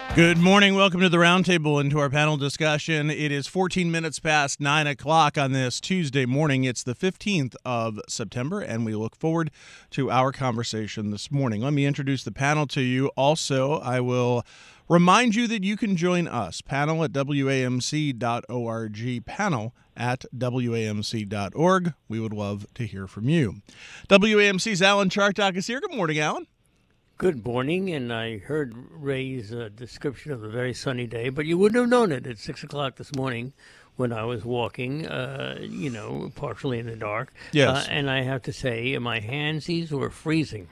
Good morning. Welcome to the Roundtable and to our panel discussion. It is 14 minutes past 9 o'clock on this Tuesday morning. It's the 15th of September, and we look forward to our conversation this morning. Let me introduce the panel to you. Also, I will remind you that you can join us, panel at WAMC.org, panel at WAMC.org. We would love to hear from you. WAMC's Alan Chartock is here. Good morning, Alan. Good morning, and I heard Ray's description of a very sunny day, but you wouldn't have known it at 6 o'clock this morning when I was walking, partially in the dark. Yes. And I have to say, my handsies were freezing.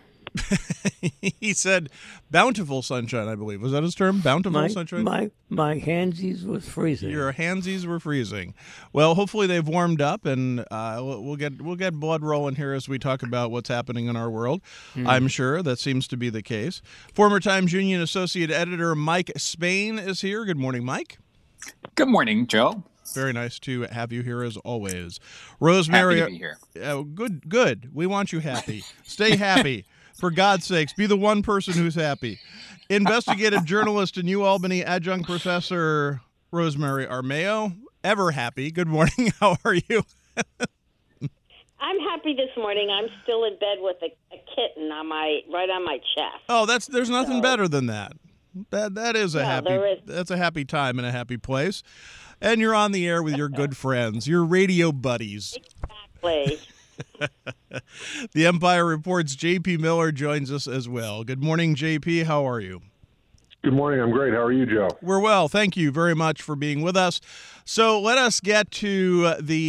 He said bountiful sunshine, I believe. Was that his term? Bountiful sunshine? My handsies was freezing. Your handsies were freezing. Well, hopefully they've warmed up, and we'll get blood rolling here as we talk about what's happening in our world. I'm sure that seems to be the case. Former Times Union Associate Editor Mike Spain is here. Good morning, Mike. Good morning, Joe. Very nice to have you here as always. Rosemary. Happy to be here. Good. We want you happy. Stay happy. For God's sakes, be the one person who's happy. Investigative journalist and New Albany adjunct professor Rosemary Armao, ever happy. Good morning. How are you? I'm happy this morning. I'm still in bed with a kitten right on my chest. Oh, there's nothing better than that. That is a happy. That's a happy time and a happy place. And you're on the air with your good friends, your radio buddies. Exactly. The Empire Report's J.P. Miller joins us as well. Good morning, J.P. How are you? Good morning. I'm great. How are you, Joe? We're well. Thank you very much for being with us. So let us get to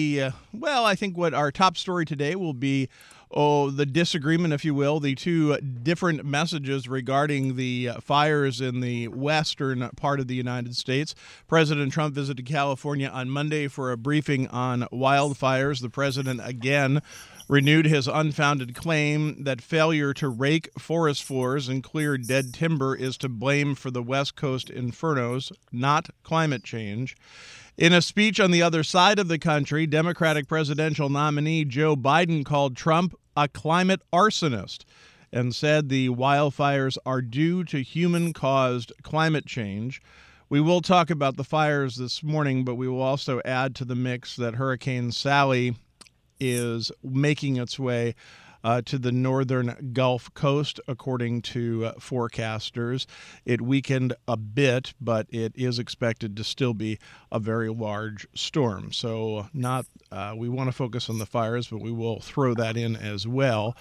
I think what our top story today will be, the disagreement, if you will, the two different messages regarding the fires in the western part of the United States. President Trump visited California on Monday for a briefing on wildfires. The president again renewed his unfounded claim that failure to rake forest floors and clear dead timber is to blame for the West Coast infernos, not climate change. In a speech on the other side of the country, Democratic presidential nominee Joe Biden called Trump a climate arsonist and said the wildfires are due to human-caused climate change. We will talk about the fires this morning, but we will also add to the mix that Hurricane Sally is making its way to the northern Gulf Coast, according to forecasters. It weakened a bit, but it is expected to still be a very large storm. So we want to focus on the fires, but we will throw that in as well.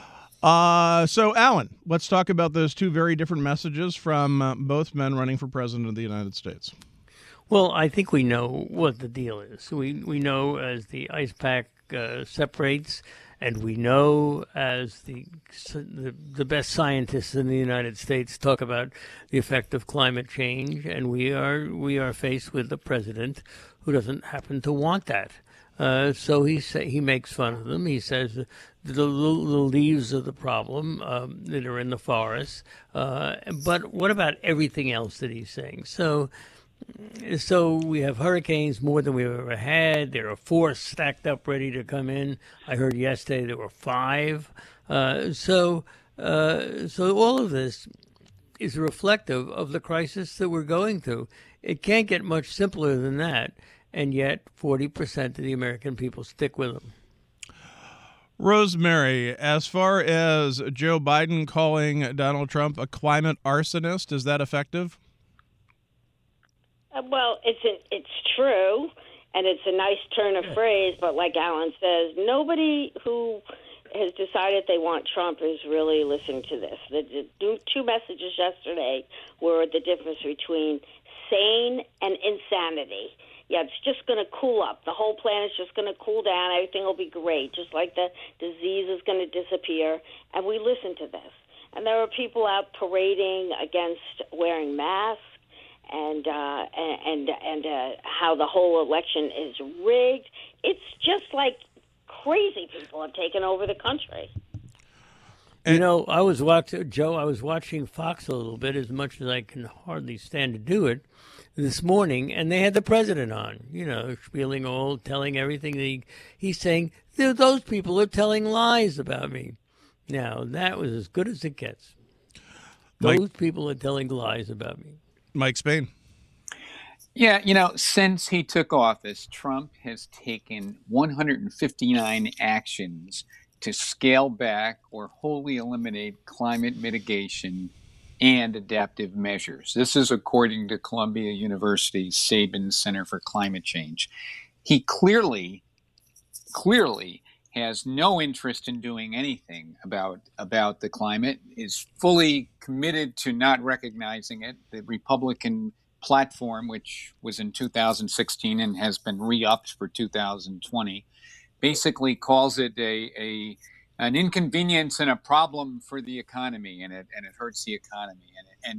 So, Alan, let's talk about those two very different messages from both men running for president of the United States. Well, I think we know what the deal is. We know as the ice pack separates, and we know as the best scientists in the United States talk about the effect of climate change, and we are faced with a president who doesn't happen to want that. So he makes fun of them. He says the leaves are the problem that are in the forest. But what about everything else that he's saying? So we have hurricanes more than we've ever had. There are 4 stacked up ready to come in. I heard yesterday there were 5. So all of this is reflective of the crisis that we're going through. It can't get much simpler than that, and yet 40% of the American people stick with them. Rosemary, as far as Joe Biden calling Donald Trump a climate arsonist, is that effective? Well, it's true, and it's a nice turn of phrase, but like Alan says, nobody who has decided they want Trump is really listening to this. The two messages yesterday were the difference between sane and insanity. Yeah, it's just going to cool up. The whole planet's just going to cool down. Everything will be great, just like the disease is going to disappear, and we listen to this. And there are people out parading against wearing masks, and how the whole election is rigged. It's just like crazy people have taken over the country. You know, I was watching Fox a little bit, as much as I can hardly stand to do it, this morning, and they had the president on, spieling telling everything that he's saying. Those people are telling lies about me. Now, that was as good as it gets. Those people are telling lies about me. Mike Spain. Yeah, since he took office, Trump has taken 159 actions to scale back or wholly eliminate climate mitigation and adaptive measures. This is according to Columbia University's Sabin Center for Climate Change. He clearly has no interest in doing anything about the climate, is fully committed to not recognizing it. The Republican platform, which was in 2016 and has been re-upped for 2020, basically calls it an inconvenience and a problem for the economy, and it hurts the economy. And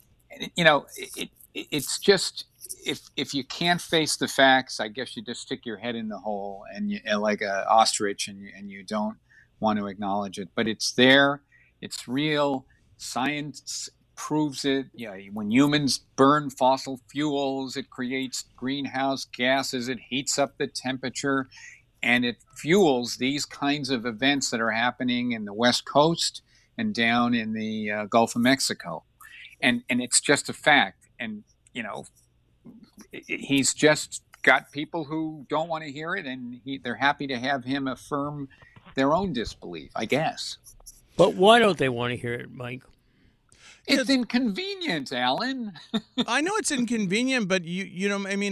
it's just, if you can't face the facts, I guess you just stick your head in the hole and like a ostrich, and you don't want to acknowledge it. But it's there, it's real. Science proves it. When humans burn fossil fuels, it creates greenhouse gases. It heats up the temperature, and it fuels these kinds of events that are happening in the West Coast and down in the Gulf of Mexico. And it's just a fact. And he's just got people who don't want to hear it, and they're happy to have him affirm their own disbelief, I guess. But why don't they want to hear it, Mike? It's inconvenient, Alan. I know it's inconvenient, but you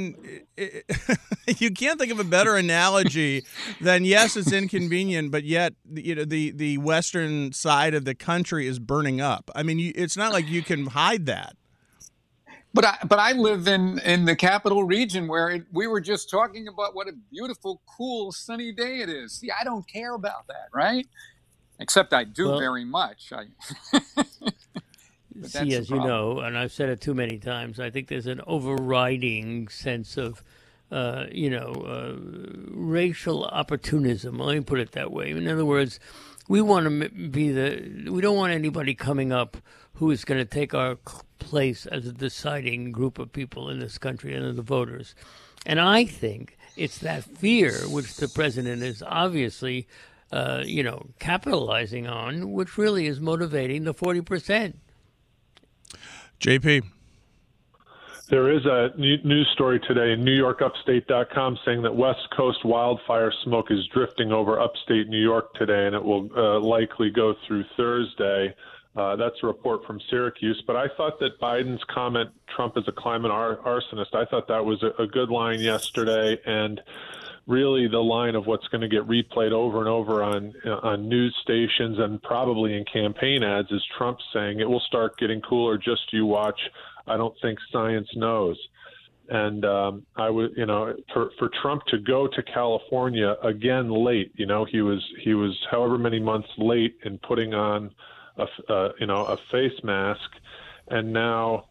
can't think of a better analogy than, yes, it's inconvenient, but yet the western side of the country is burning up. I mean, it's not like you can hide that. But I live in the capital region where we were just talking about what a beautiful, cool, sunny day it is. See, I don't care about that, right? Except I do very much. See, as you know, and I've said it too many times, I think there's an overriding sense of, racial opportunism. Let me put it that way. In other words, we want to we don't want anybody coming up who is going to take our place as a deciding group of people in this country and the voters. And I think it's that fear which the president is obviously, capitalizing on, which really is motivating the 40%. JP. There is a news story today in NewYorkUpstate.com saying that West Coast wildfire smoke is drifting over upstate New York today, and it will likely go through Thursday. That's a report from Syracuse. But I thought that Biden's comment, Trump is a climate arsonist, I thought that was a good line yesterday, and really the line of what's going to get replayed over and over on news stations and probably in campaign ads is Trump saying it will start getting cooler, just you watch. I don't think science knows. And I would, for Trump to go to California again late, he was however many months late in putting on a face mask, and now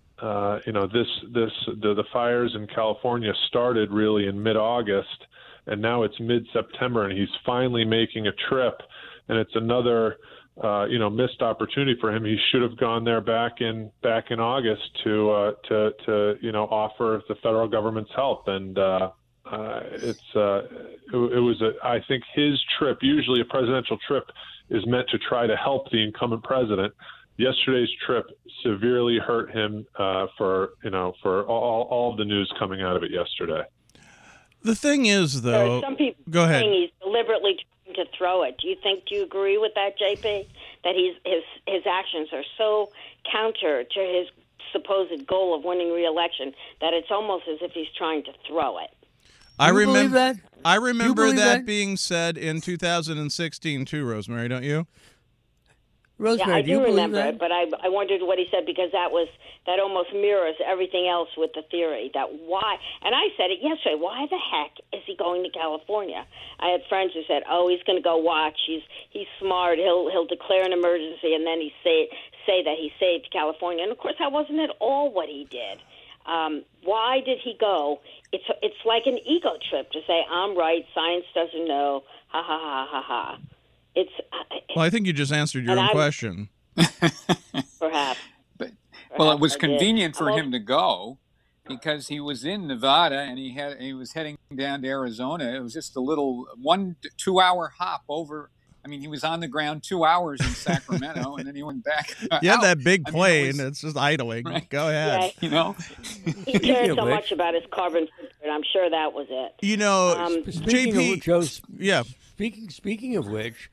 the fires in California started really in mid-August, and now it's mid-September, and he's finally making a trip, and it's another missed opportunity for him. He should have gone there back in August to offer the federal government's help, and it was I think his trip. Usually, a presidential trip is meant to try to help the incumbent president. Yesterday's trip severely hurt him for all of the news coming out of it yesterday. The thing is, though, some people go ahead. Saying he's deliberately trying to throw it. Do you agree with that, JP? That his actions are so counter to his supposed goal of winning re-election that it's almost as if he's trying to throw it. I remember that. I remember that being said in 2016 too, Rosemary. Don't you? Rosemary, yeah, I do you do believe remember that? it, but I wondered what he said because that almost mirrors everything else with the theory that why. And I said it yesterday. Why the heck is he going to California? I had friends who said, "Oh, he's going to go watch. He's smart. He'll declare an emergency and then he say that he saved California." And of course, that wasn't at all what he did. Why did he go? It's like an ego trip to say, "I'm right. Science doesn't know." Ha ha ha ha ha. Well, I think you just answered your own question. Perhaps. Well, it was convenient for him to go because he was in Nevada and he was heading down to Arizona. It was just a little 1 to 2 hour hop over I mean, he was on the ground 2 hours in Sacramento, and then he went back. Yeah, out. that big plane. It was, it's just idling. right. Go ahead. You know, he cared so much about his carbon footprint. I'm sure that was it. You know, Speaking JP. of, Joe, yeah. Speaking of which,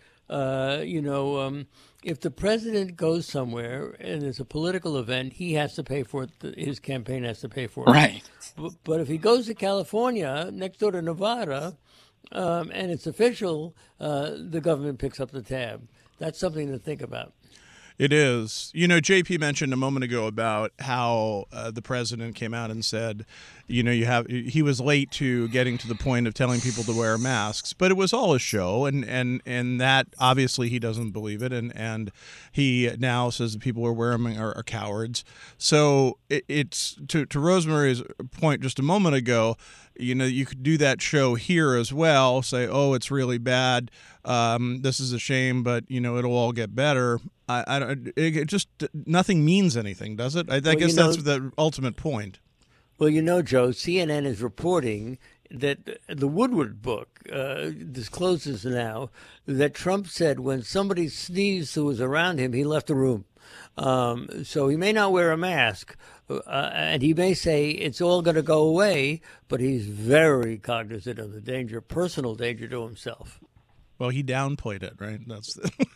if the president goes somewhere and it's a political event, he has to pay for it. His campaign has to pay for it. right. But if he goes to California, next door to Nevada, and it's official, the government picks up the tab. That's something to think about. It is. You know, JP mentioned a moment ago about how the president came out and said, you know, he was late to getting to the point of telling people to wear masks, but it was all a show, and that obviously he doesn't believe it, and he now says the people who are wearing them are cowards. So it's to Rosemary's point just a moment ago. You know, you could do that show here as well. Say, oh, it's really bad. This is a shame, but you know, it'll all get better. It just nothing means anything, does it? I guess that's the ultimate point. Well, you know, Joe, CNN is reporting that the Woodward book discloses now that Trump said when somebody sneezed who was around him, he left the room. So he may not wear a mask, and he may say it's all going to go away, but he's very cognizant of the danger, personal danger to himself. Well, he downplayed it, right? That's.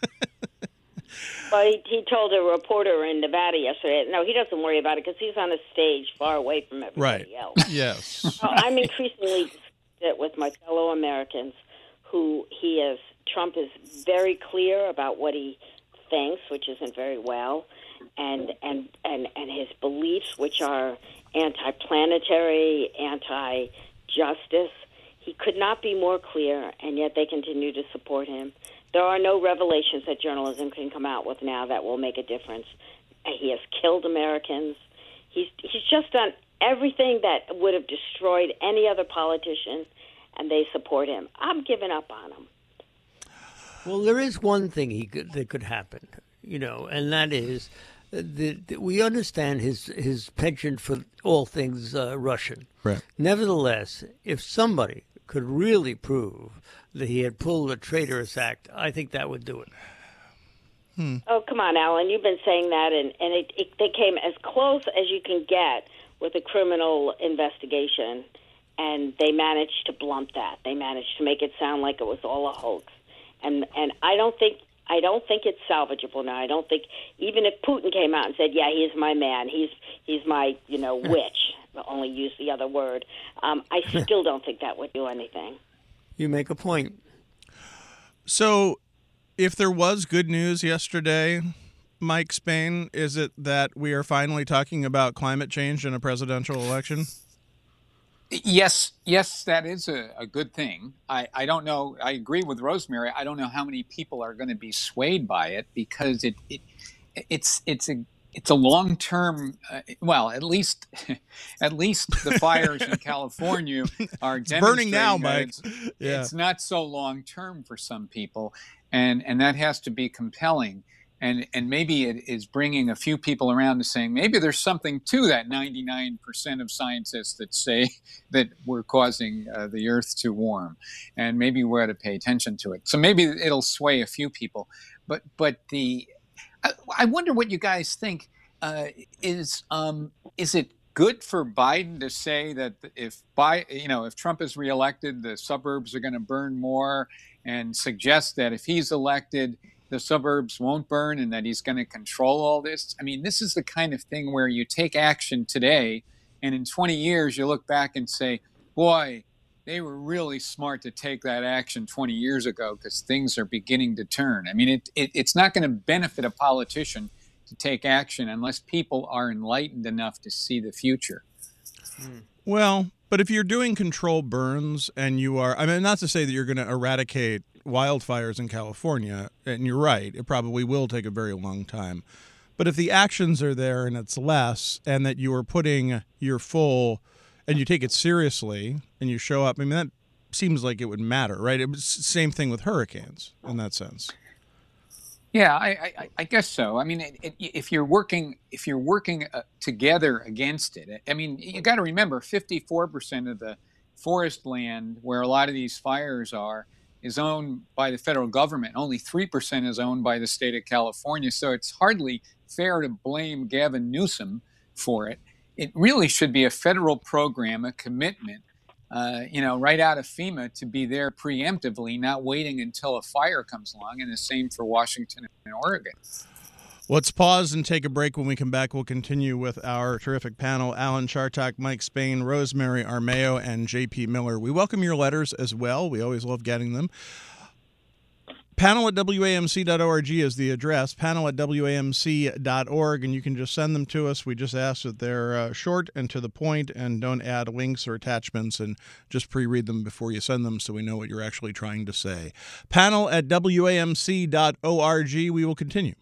Well, he told a reporter in Nevada yesterday, no, he doesn't worry about it because he's on a stage far away from everybody else. Yes. So I'm increasingly disgusted with my fellow Americans Trump is very clear about what he thinks, which isn't very well, and his beliefs, which are anti-planetary, anti-justice. He could not be more clear, and yet they continue to support him. There are no revelations that journalism can come out with now that will make a difference. He has killed Americans. He's just done everything that would have destroyed any other politician, and they support him. I'm giving up on him. Well, there is one thing that could happen, you know, and that is that we understand his penchant for all things Russian. Right. Nevertheless, if somebody could really prove that he had pulled a traitorous act, I think that would do it. Oh, come on, Alan. You've been saying that, and they came as close as you can get with a criminal investigation, and they managed to blunt that. They managed to make it sound like it was all a hoax. And I don't think it's salvageable now. I don't think, even if Putin came out and said, yeah, he's my man, he's my, witch, I'll only use the other word, I still don't think that would do anything. You make a point. So if there was good news yesterday, Mike Spain, is it that we are finally talking about climate change in a presidential election? Yes, that is a good thing. I don't know. I agree with Rosemary. I don't know how many people are going to be swayed by it because it's a long-term. Well, at least the fires in California are burning now, Mike. It's not so long-term for some people, and that has to be compelling. And maybe it is bringing a few people around to saying maybe there's something to that 99% of scientists that say that we're causing the Earth to warm, and maybe we ought to pay attention to it. So maybe it'll sway a few people. But I wonder what you guys think. Is it good for Biden to say that if Trump is reelected, the suburbs are going to burn more, and suggest that if he's elected, the suburbs won't burn and that he's going to control all this? I mean, this is the kind of thing where you take action today, and in 20 years you look back and say, boy, they were really smart to take that action 20 years ago because things are beginning to turn. I mean, it's not going to benefit a politician to take action unless people are enlightened enough to see the future. Well, but if you're doing control burns and you are, I mean, not to say that you're going to eradicate wildfires in California, and you're right, it probably will take a very long time. But if the actions are there and it's less, and that you are putting your full, and you take it seriously, and you show up, I mean, that seems like it would matter, right? It was the same thing with hurricanes in that sense. Yeah, I guess so. I mean, if you're working together against it, I mean, you got to remember 54% of the forest land where a lot of these fires are is owned by the federal government. Only 3% is owned by the state of California. So it's hardly fair to blame Gavin Newsom for it. It really should be a federal program, a commitment, right out of FEMA to be there preemptively, not waiting until a fire comes along, and the same for Washington and Oregon. Let's pause and take a break. When we come back, we'll continue with our terrific panel, Alan Chartock, Mike Spain, Rosemary Armao, and J.P. Miller. We welcome your letters as well. We always love getting them. Panel at WAMC.org is the address, panel at WAMC.org, and you can just send them to us. We just ask that they're short and to the point and don't add links or attachments, and just pre-read them before you send them so we know what you're actually trying to say. Panel at WAMC.org. We will continue.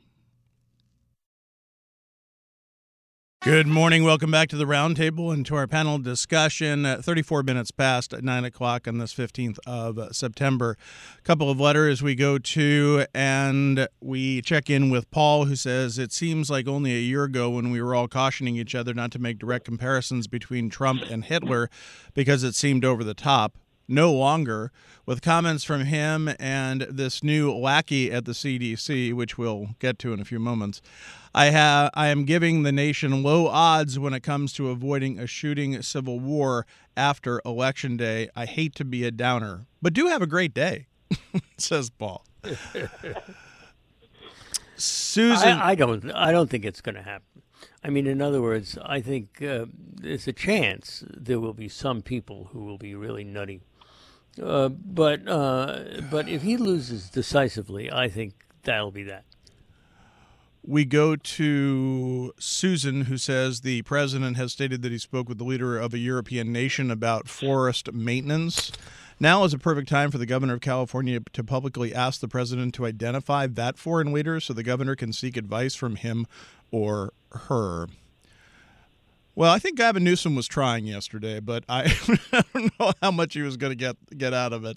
Good morning. Welcome back to the Roundtable and to our panel discussion. 34 minutes past 9 o'clock on this 15th of September. A couple of letters we go to, and we check in with Paul, who says, it seems like only a year ago when we were all cautioning each other not to make direct comparisons between Trump and Hitler because it seemed over the top. No longer, with comments from him and this new lackey at the CDC, which we'll get to in a few moments. I am giving the nation low odds when it comes to avoiding a shooting civil war after Election Day. I hate to be a downer, but do have a great day, says Paul. Susan, I don't think it's going to happen. I mean, in other words, I think there's a chance there will be some people who will be really nutty. But if he loses decisively, I think that'll be that. We go to Susan, who says the president has stated that he spoke with the leader of a European nation about forest maintenance. Now is a perfect time for the governor of California to publicly ask the president to identify that foreign leader so the governor can seek advice from him or her. Well, I think Gavin Newsom was trying yesterday, but I don't know how much he was going to get out of it.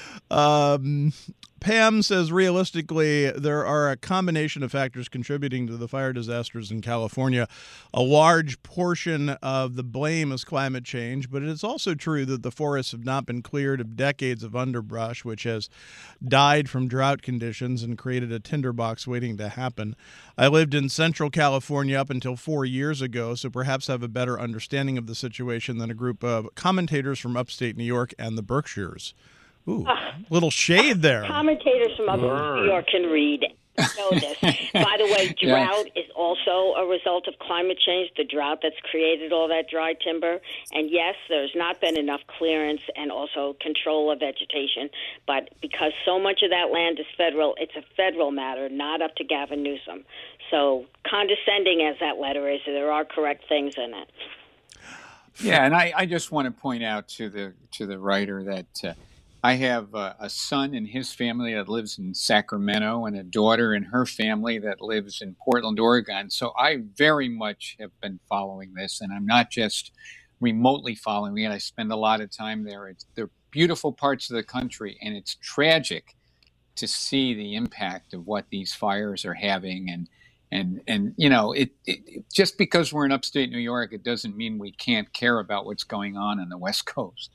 Pam says, realistically, there are a combination of factors contributing to the fire disasters in California. A large portion of the blame is climate change, but it is also true that the forests have not been cleared of decades of underbrush, which has died from drought conditions and created a tinderbox waiting to happen. I lived in Central California up until 4 years ago, so perhaps have a better understanding of the situation than a group of commentators from upstate New York and the Berkshires. Ooh, little shade there. Commentators from upstate New York can read. Know this. By the way, drought is also a result of climate change, the drought that's created all that dry timber. And yes, there's not been enough clearance and also control of vegetation. But because so much of that land is federal, it's a federal matter, not up to Gavin Newsom. So condescending as that letter is, there are correct things in it. Yeah, and I just want to point out to the writer that I have a son and his family that lives in Sacramento and a daughter and her family that lives in Portland, Oregon. So I very much have been following this, and I'm not just remotely following it. I spend a lot of time there. They're beautiful parts of the country, and it's tragic to see the impact of what these fires are having. And you know, it just because we're in upstate New York, it doesn't mean we can't care about what's going on the West Coast.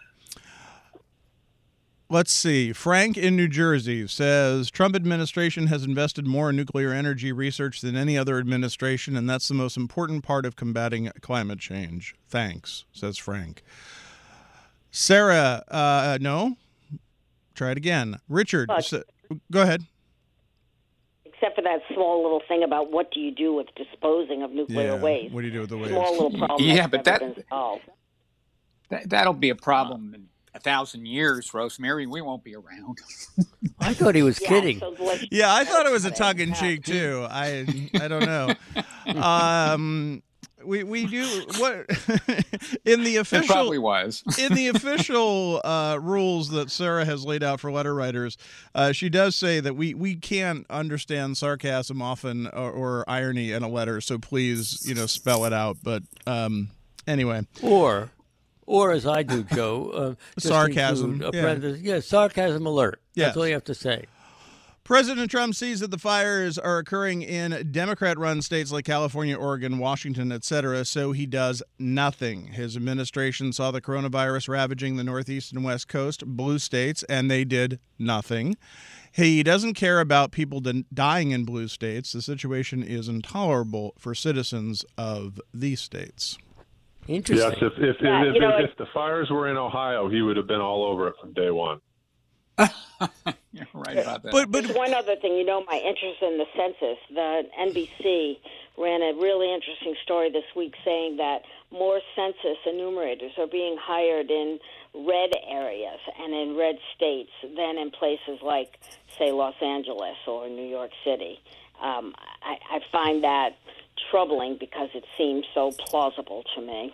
Let's see. Frank in New Jersey says, Trump administration has invested more in nuclear energy research than any other administration, and that's the most important part of combating climate change. Thanks, says Frank. Sarah, no? Try it again. Richard, go ahead. Except for that small little thing about what do you do with disposing of nuclear waste. What do you do with the waste? Small little problem. Yeah, but that'll be a problem in 1,000 years, Rosemary. We won't be around. I thought he was kidding. Yeah, I thought it was a tongue-in-cheek too. I don't know. We do what in the official. It probably was in the official rules that Sarah has laid out for letter writers. She does say that we can't understand sarcasm often or irony in a letter. So please, spell it out. But anyway, or as I do, Joe, sarcasm. Sarcasm alert. Yeah. That's all you have to say. President Trump sees that the fires are occurring in Democrat-run states like California, Oregon, Washington, etc., so he does nothing. His administration saw the coronavirus ravaging the Northeast and West Coast, blue states, and they did nothing. He doesn't care about people dying in blue states. The situation is intolerable for citizens of these states. Interesting. Yes, if the fires were in Ohio, he would have been all over it from day one. You're right about that. But There's one other thing, my interest in the census. The NBC ran a really interesting story this week saying that more census enumerators are being hired in red areas and in red states than in places like, say, Los Angeles or New York City. I find that troubling because it seems so plausible to me.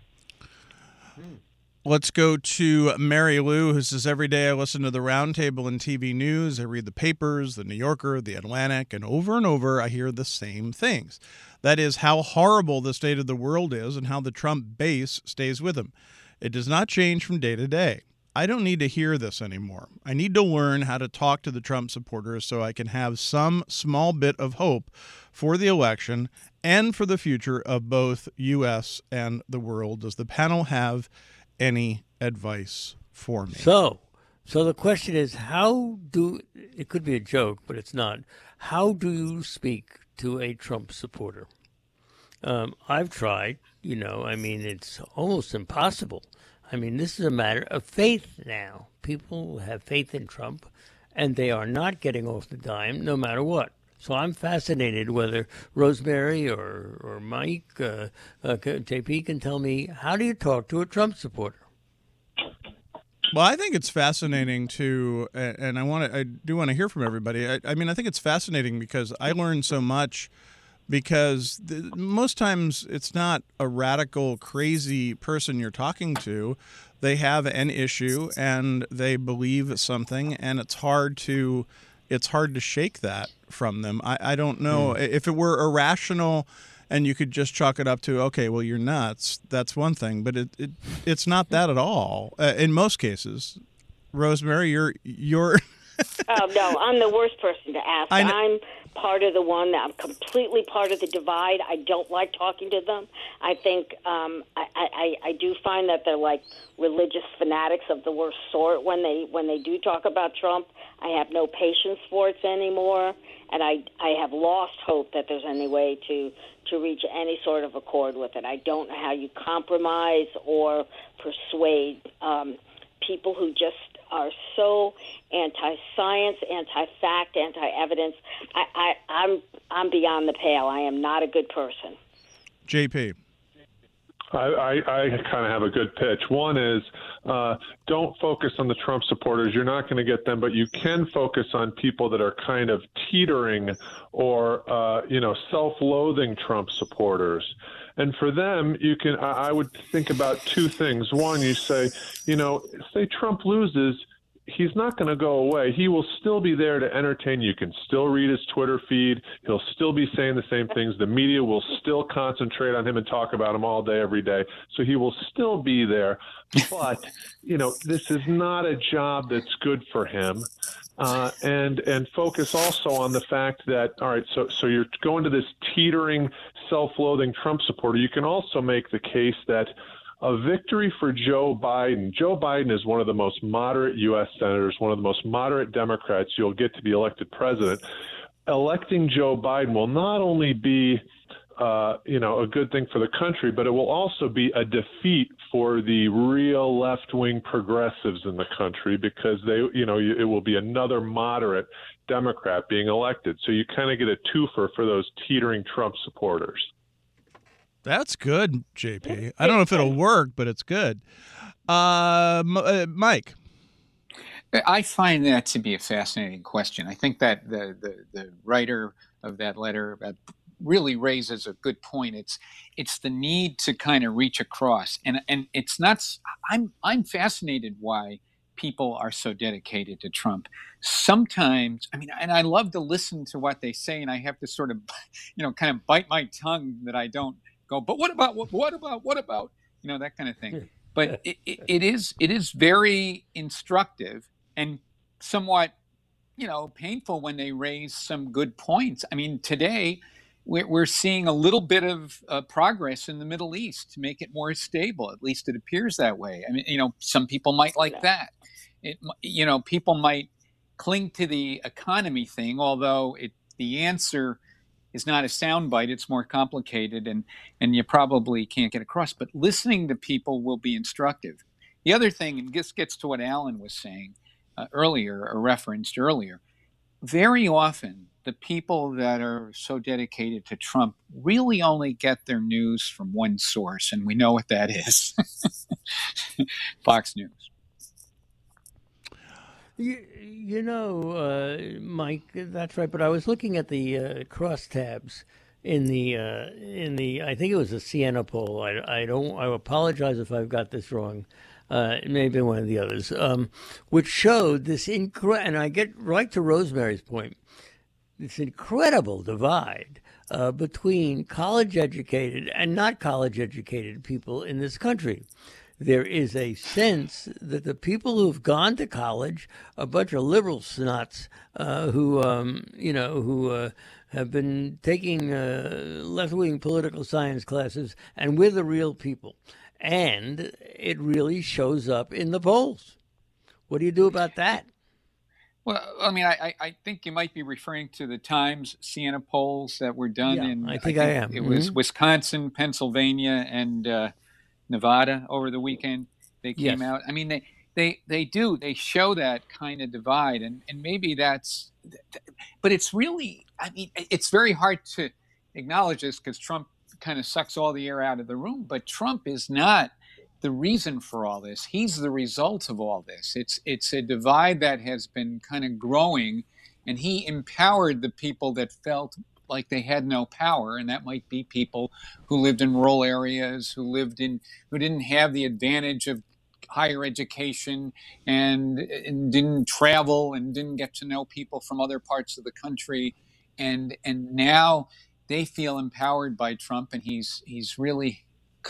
Let's go to Mary Lou, who says, every day I listen to the Roundtable and TV news. I read the papers, the New Yorker, the Atlantic, and over I hear the same things. That is how horrible the state of the world is and how the Trump base stays with him. It does not change from day to day. I don't need to hear this anymore. I need to learn how to talk to the Trump supporters so I can have some small bit of hope for the election and for the future of both U.S. and the world. Does the panel have any advice for me? So the question is, it could be a joke, but it's not. How do you speak to a Trump supporter? I've tried, it's almost impossible. This is a matter of faith now. People have faith in Trump, and they are not getting off the dime no matter what. So I'm fascinated whether Rosemary or Mike, JP, can tell me, how do you talk to a Trump supporter? Well, I think it's fascinating and I do want to hear from everybody. I think it's fascinating because I learned so much. Because most times it's not a radical, crazy person you're talking to. They have an issue and they believe something, and it's hard to shake that from them. I don't know. If it were irrational and you could just chalk it up to, okay, well, you're nuts, that's one thing. But it's not that at all in most cases. Rosemary, you're Oh, no, I'm the worst person to ask. I'm part of the one that I'm completely part of the divide. I don't like talking to them. I think I do find that they're like religious fanatics of the worst sort when they do talk about Trump. I have no patience for it anymore, and I have lost hope that there's any way to reach any sort of accord with it. I don't know how you compromise or persuade people who just are so anti-science, anti-fact, anti-evidence. I'm beyond the pale. I am not a good person. JP. I kind of have a good pitch. One is don't focus on the Trump supporters. You're not going to get them, but you can focus on people that are kind of teetering or, self-loathing Trump supporters. And for them, I would think about two things. One, you say Trump loses, he's not going to go away. He will still be there to entertain. You can still read his Twitter feed. He'll still be saying the same things. The media will still concentrate on him and talk about him all day, every day. So he will still be there. But, this is not a job that's good for him. And focus also on the fact that, all right, so you're going to this teetering, self-loathing Trump supporter. You can also make the case that a victory for Joe Biden is one of the most moderate U.S. senators, one of the most moderate Democrats you'll get to be elected president. Electing Joe Biden will not only be a good thing for the country, but it will also be a defeat for the real left-wing progressives in the country because it will be another moderate Democrat being elected. So you kind of get a twofer for those teetering Trump supporters. That's good, JP. I don't know if it'll work, but it's good. Mike. I find that to be a fascinating question. I think that the writer of that letter really raises a good point. It's the need to kind of reach across, and it's not. I'm fascinated why people are so dedicated to Trump. Sometimes, and I love to listen to what they say, and I have to sort of, kind of bite my tongue that I don't go. But what about that kind of thing. But it is very instructive and somewhat painful when they raise some good points. I mean, today we're seeing a little bit of progress in the Middle East to make it more stable. At least it appears that way. I mean, some people might like that. People might cling to the economy thing, although the answer is not a soundbite. It's more complicated, and you probably can't get across. But listening to people will be instructive. The other thing, and this gets to what Alan was saying earlier, or referenced earlier, very often the people that are so dedicated to Trump really only get their news from one source, and we know what that is. Fox News. Mike, that's right. But I was looking at the crosstabs in the I think it was a Siena poll. I apologize if I've got this wrong. It may have been one of the others, which showed this and I get right to Rosemary's point, this incredible divide between college-educated and not college-educated people in this country. There is a sense that the people who've gone to college, a bunch of liberal snots who have been taking left-wing political science classes, and we're the real people. And it really shows up in the polls. What do you do about that? Well, I mean, I think you might be referring to the Times Siena polls that were done in. I think I am. It was Wisconsin, Pennsylvania, and Nevada over the weekend. They came out. I mean, they show that kind of divide, and maybe that's. But it's really, I mean, it's very hard to acknowledge this because Trump kind of sucks all the air out of the room, but Trump is not the reason for all this. He's the result of all this. It's a divide that has been kind of growing, and he empowered the people that felt like they had no power, and that might be people who lived in rural areas, who didn't have the advantage of higher education and didn't travel and didn't get to know people from other parts of the country, and now they feel empowered by Trump, and he's really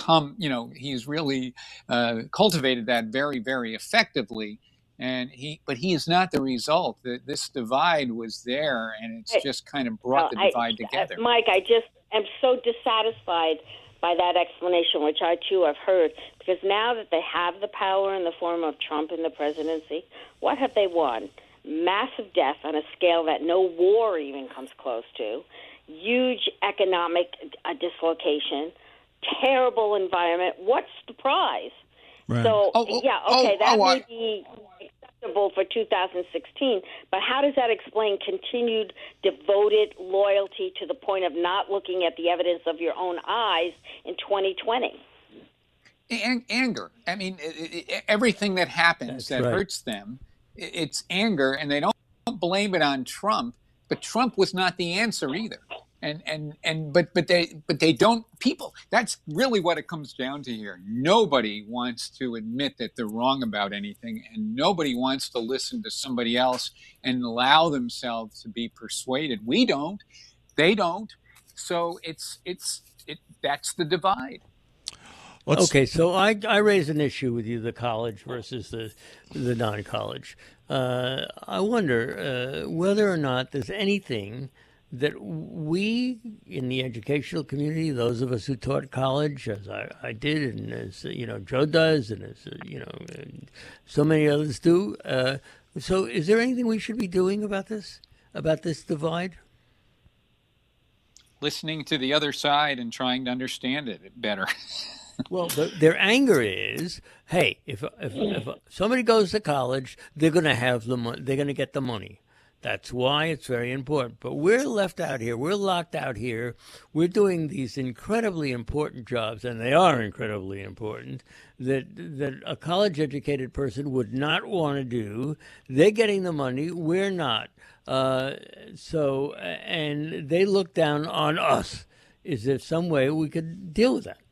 cultivated that very, very effectively. But he is not the result. This divide was there, and it's just kind of brought the divide together. Mike, I just am so dissatisfied by that explanation, which I too have heard, because now that they have the power in the form of Trump in the presidency, what have they won? Massive death on a scale that no war even comes close to. Huge economic dislocation, terrible environment. What's the prize? Right. So, that may be acceptable for 2016, but how does that explain continued devoted loyalty to the point of not looking at the evidence of your own eyes in 2020? Anger. I mean, everything that happens hurts them, it's anger, and they don't blame it on Trump. But Trump was not the answer either, but they don't. People. That's really what it comes down to here. Nobody wants to admit that they're wrong about anything, and nobody wants to listen to somebody else and allow themselves to be persuaded. We don't. They don't. So that's the divide. Okay, so I raise an issue with you: the college versus the non-college. I wonder whether or not there's anything that we in the educational community, those of us who taught college, as I did, and as Joe does, and as so many others do. So, is there anything we should be doing about this divide? Listening to the other side and trying to understand it better. Well, their anger is, hey, if somebody goes to college, they're going to have the money. They're going to get the money. That's why it's very important. But we're left out here. We're locked out here. We're doing these incredibly important jobs, and they are incredibly important, that a college-educated person would not want to do. They're getting the money. We're not. And they look down on us. Is there some way we could deal with that?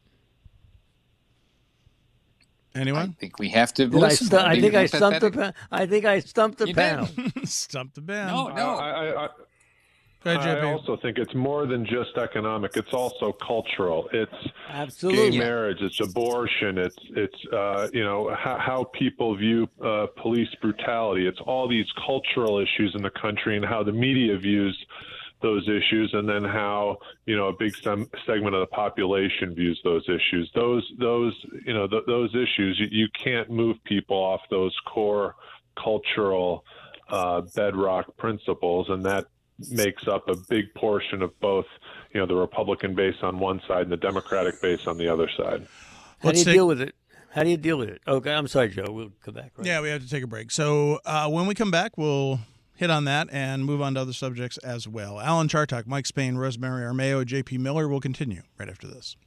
Anyone? I think we have to listen. I think I stumped the panel. Stumped the panel. No. I also think it's more than just economic. It's also cultural. It's Absolutely. gay marriage. It's abortion. It's how people view police brutality. It's all these cultural issues in the country and how the media views those issues, and then how a big segment of the population views those issues. Those issues, you can't move people off those core cultural bedrock principles, and that makes up a big portion of both, the Republican base on one side and the Democratic base on the other side. How do you deal with it? How do you deal with it? Okay, I'm sorry, Joe. We'll come back. Right? Yeah, we have to take a break. So when we come back, we'll hit on that and move on to other subjects as well. Alan Chartock, Mike Spain, Rosemary Armao, J.P. Miller will continue right after this.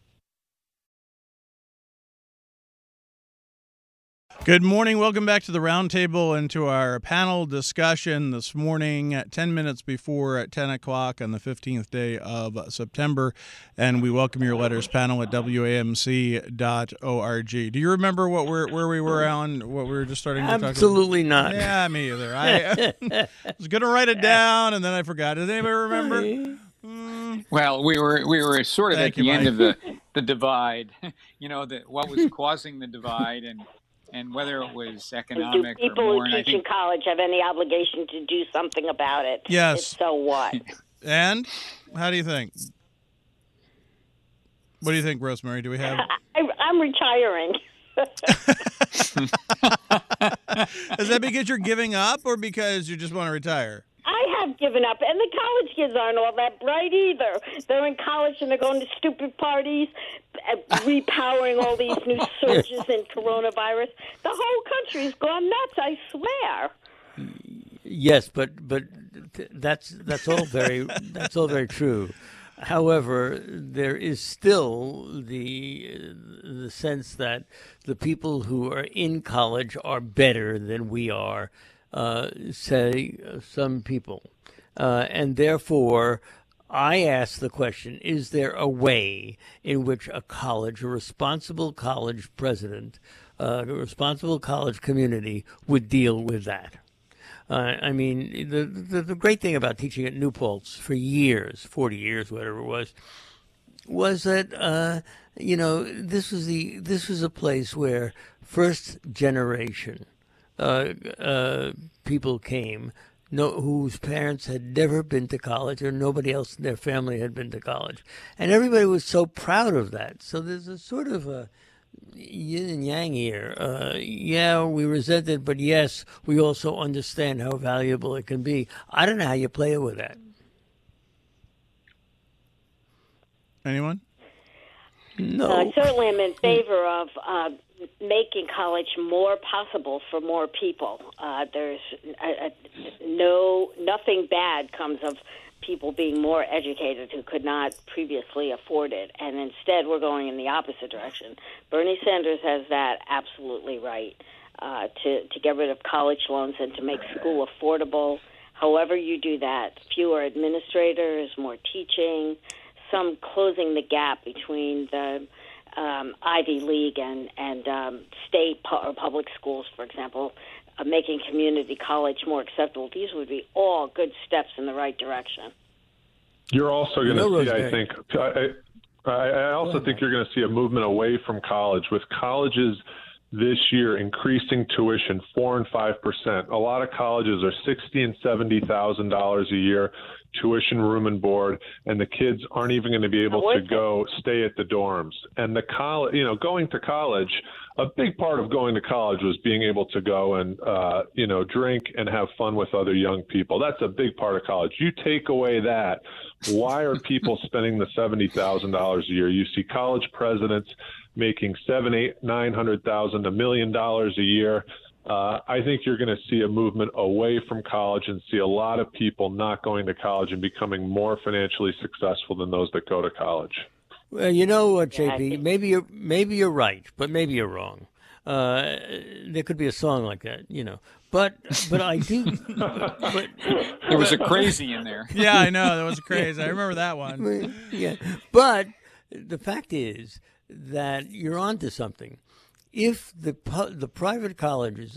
Good morning. Welcome back to the Roundtable and to our panel discussion this morning at 10 minutes before 10 o'clock on the 15th day of September. And we welcome your letters, panel at WAMC.org. Do you remember where we were, Alan, what we were just starting to talk about? Absolutely not. Yeah, me either. I was going to write it down, and then I forgot. Does anybody remember? Well, we were sort of Thank at the you, end Mike. of the divide, what was causing the divide and whether it was economic do people or more. who teach in college have any obligation to do something about it? Yes. If so what? And how do you think? What do you think, Rosemary? Do we have... I'm retiring. Is that because you're giving up or because you just want to retire? I have given up, and the college kids aren't all that bright either. They're in college and they're going to stupid parties, repowering all these new surges in coronavirus. The whole country's gone nuts, I swear. Yes, but that's all very true. However, there is still the sense that the people who are in college are better than we are. Say some people. And therefore, I ask the question, is there a way in which a responsible college president, a responsible college community would deal with that? I mean, the great thing about teaching at New Paltz for years, 40 years, whatever it was that, this was a place where first generation people came whose parents had never been to college or nobody else in their family had been to college. And everybody was so proud of that. So there's a sort of a yin and yang here. Yeah, we resent it, but yes, we also understand how valuable it can be. I don't know how you play it with that. Anyone? No. Certainly I'm in favor of making college more possible for more people. There's nothing bad comes of people being more educated who could not previously afford it, and instead we're going in the opposite direction. Bernie Sanders has that absolutely right, to get rid of college loans and to make school affordable. However you do that, fewer administrators, more teaching, some closing the gap between the Ivy League and state or public schools, for example, making community college more acceptable. These would be all good steps in the right direction. You're also going to see, I think, I also think you're going to see a movement away from college, with colleges this year increasing tuition 4% and 5%. A lot of colleges are $60,000 and $70,000 a year, tuition, room and board, and the kids aren't even going to be able to go stay at the dorms. And the college, going to college, a big part of going to college was being able to go and drink and have fun with other young people. That's a big part of college. You take away that, why are people spending the $70,000 a year? You see college presidents making $700,000, $800,000, $900,000, $1 million a year. I think you're going to see a movement away from college and see a lot of people not going to college and becoming more financially successful than those that go to college. Well, you know what, JP? Maybe you're right, but maybe you're wrong. There could be a song like that, But I do. But there was a crazy in there. Yeah, I know, there was a crazy. I remember that one. Yeah, but the fact is that you're onto something. if the private colleges,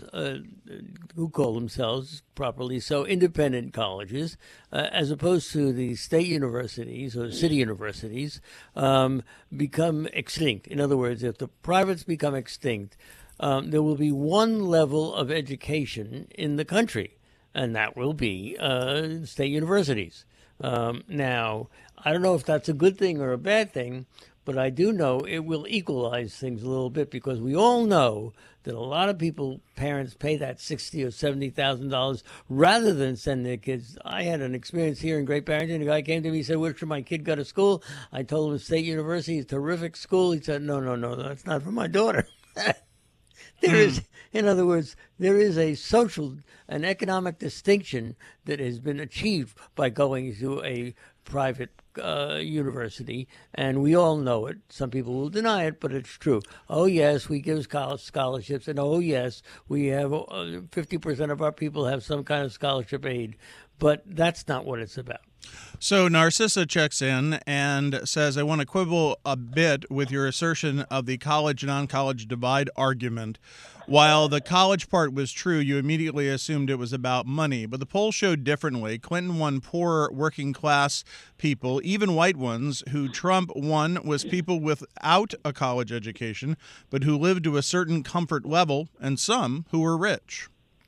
who call themselves properly so independent colleges, as opposed to the state universities or city universities, become extinct. In other words, if the privates become extinct, there will be one level of education in the country, and that will be state universities. Now, I don't know if that's a good thing or a bad thing, but I do know it will equalize things a little bit, because we all know that a lot of parents pay that $60,000 or $70,000 rather than send their kids. I had an experience here in Great Barrington. A guy came to me and said, "Where should my kid go to school?" I told him State University, a terrific school. He said, No, that's not for my daughter. There is, in other words, there is a social and economic distinction that has been achieved by going to a private university, and we all know it. Some people will deny it, but it's true. Oh, yes, we give college scholarships, and oh, yes, we have 50% of our people have some kind of scholarship aid, but that's not what it's about. So Narcissa checks in and says, "I want to quibble a bit with your assertion of the college-non-college divide argument. While the college part was true, you immediately assumed it was about money. But the poll showed differently. Clinton won poorer working-class people, even white ones. Who Trump won was people without a college education, but who lived to a certain comfort level, and some who were rich."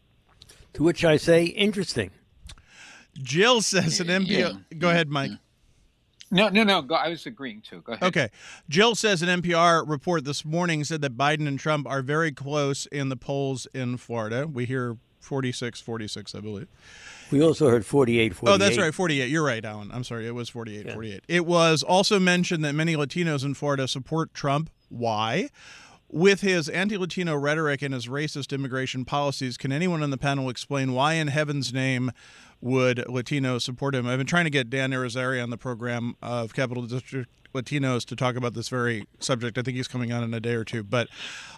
To which I say, interesting. Jill says an NPR... Yeah. Go ahead, Mike. No. I was agreeing too. Go ahead. Okay. Jill says an NPR report this morning said that Biden and Trump are very close in the polls in Florida. We hear 46, I believe. We also heard 48. Oh, that's right, 48. You're right, Alan. I'm sorry. It was 48. It was also mentioned that many Latinos in Florida support Trump. Why? With his anti-Latino rhetoric and his racist immigration policies, can anyone on the panel explain why in heaven's name would Latinos support him? I've been trying to get Dan Irizarry on the program of Capital District Latinos to talk about this very subject. I think he's coming on in a day or two. But,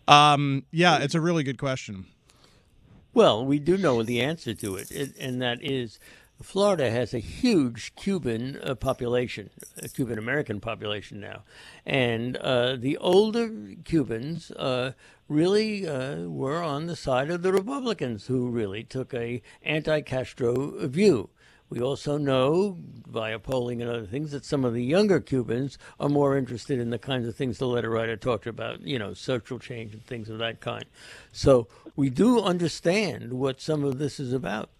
yeah, it's a really good question. Well, we do know the answer to it, and that is Florida has a huge Cuban population, a Cuban-American population now. And the older Cubans really were on the side of the Republicans, who really took a anti-Castro view. We also know, via polling and other things, that some of the younger Cubans are more interested in the kinds of things the letter writer talked about, social change and things of that kind. So we do understand what some of this is about.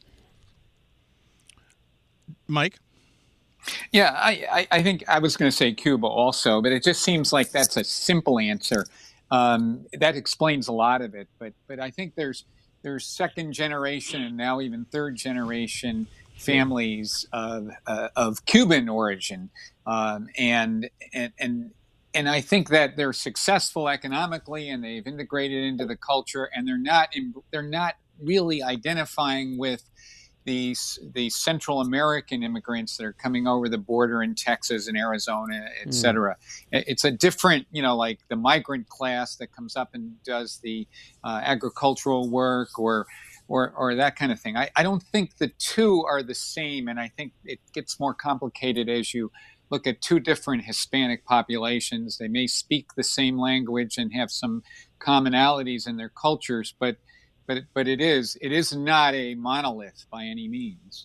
Mike? Yeah, I think I was going to say Cuba also, but it just seems like that's a simple answer. That explains a lot of it, but I think there's second generation and now even third generation families of Cuban origin, and I think that they're successful economically and they've integrated into the culture, and they're not really identifying with the Central American immigrants that are coming over the border in Texas and Arizona, et cetera. It's a different, like the migrant class that comes up and does the agricultural work or that kind of thing. I don't think the two are the same, and I think it gets more complicated as you look at two different Hispanic populations. They may speak the same language and have some commonalities in their cultures, but it is not a monolith by any means.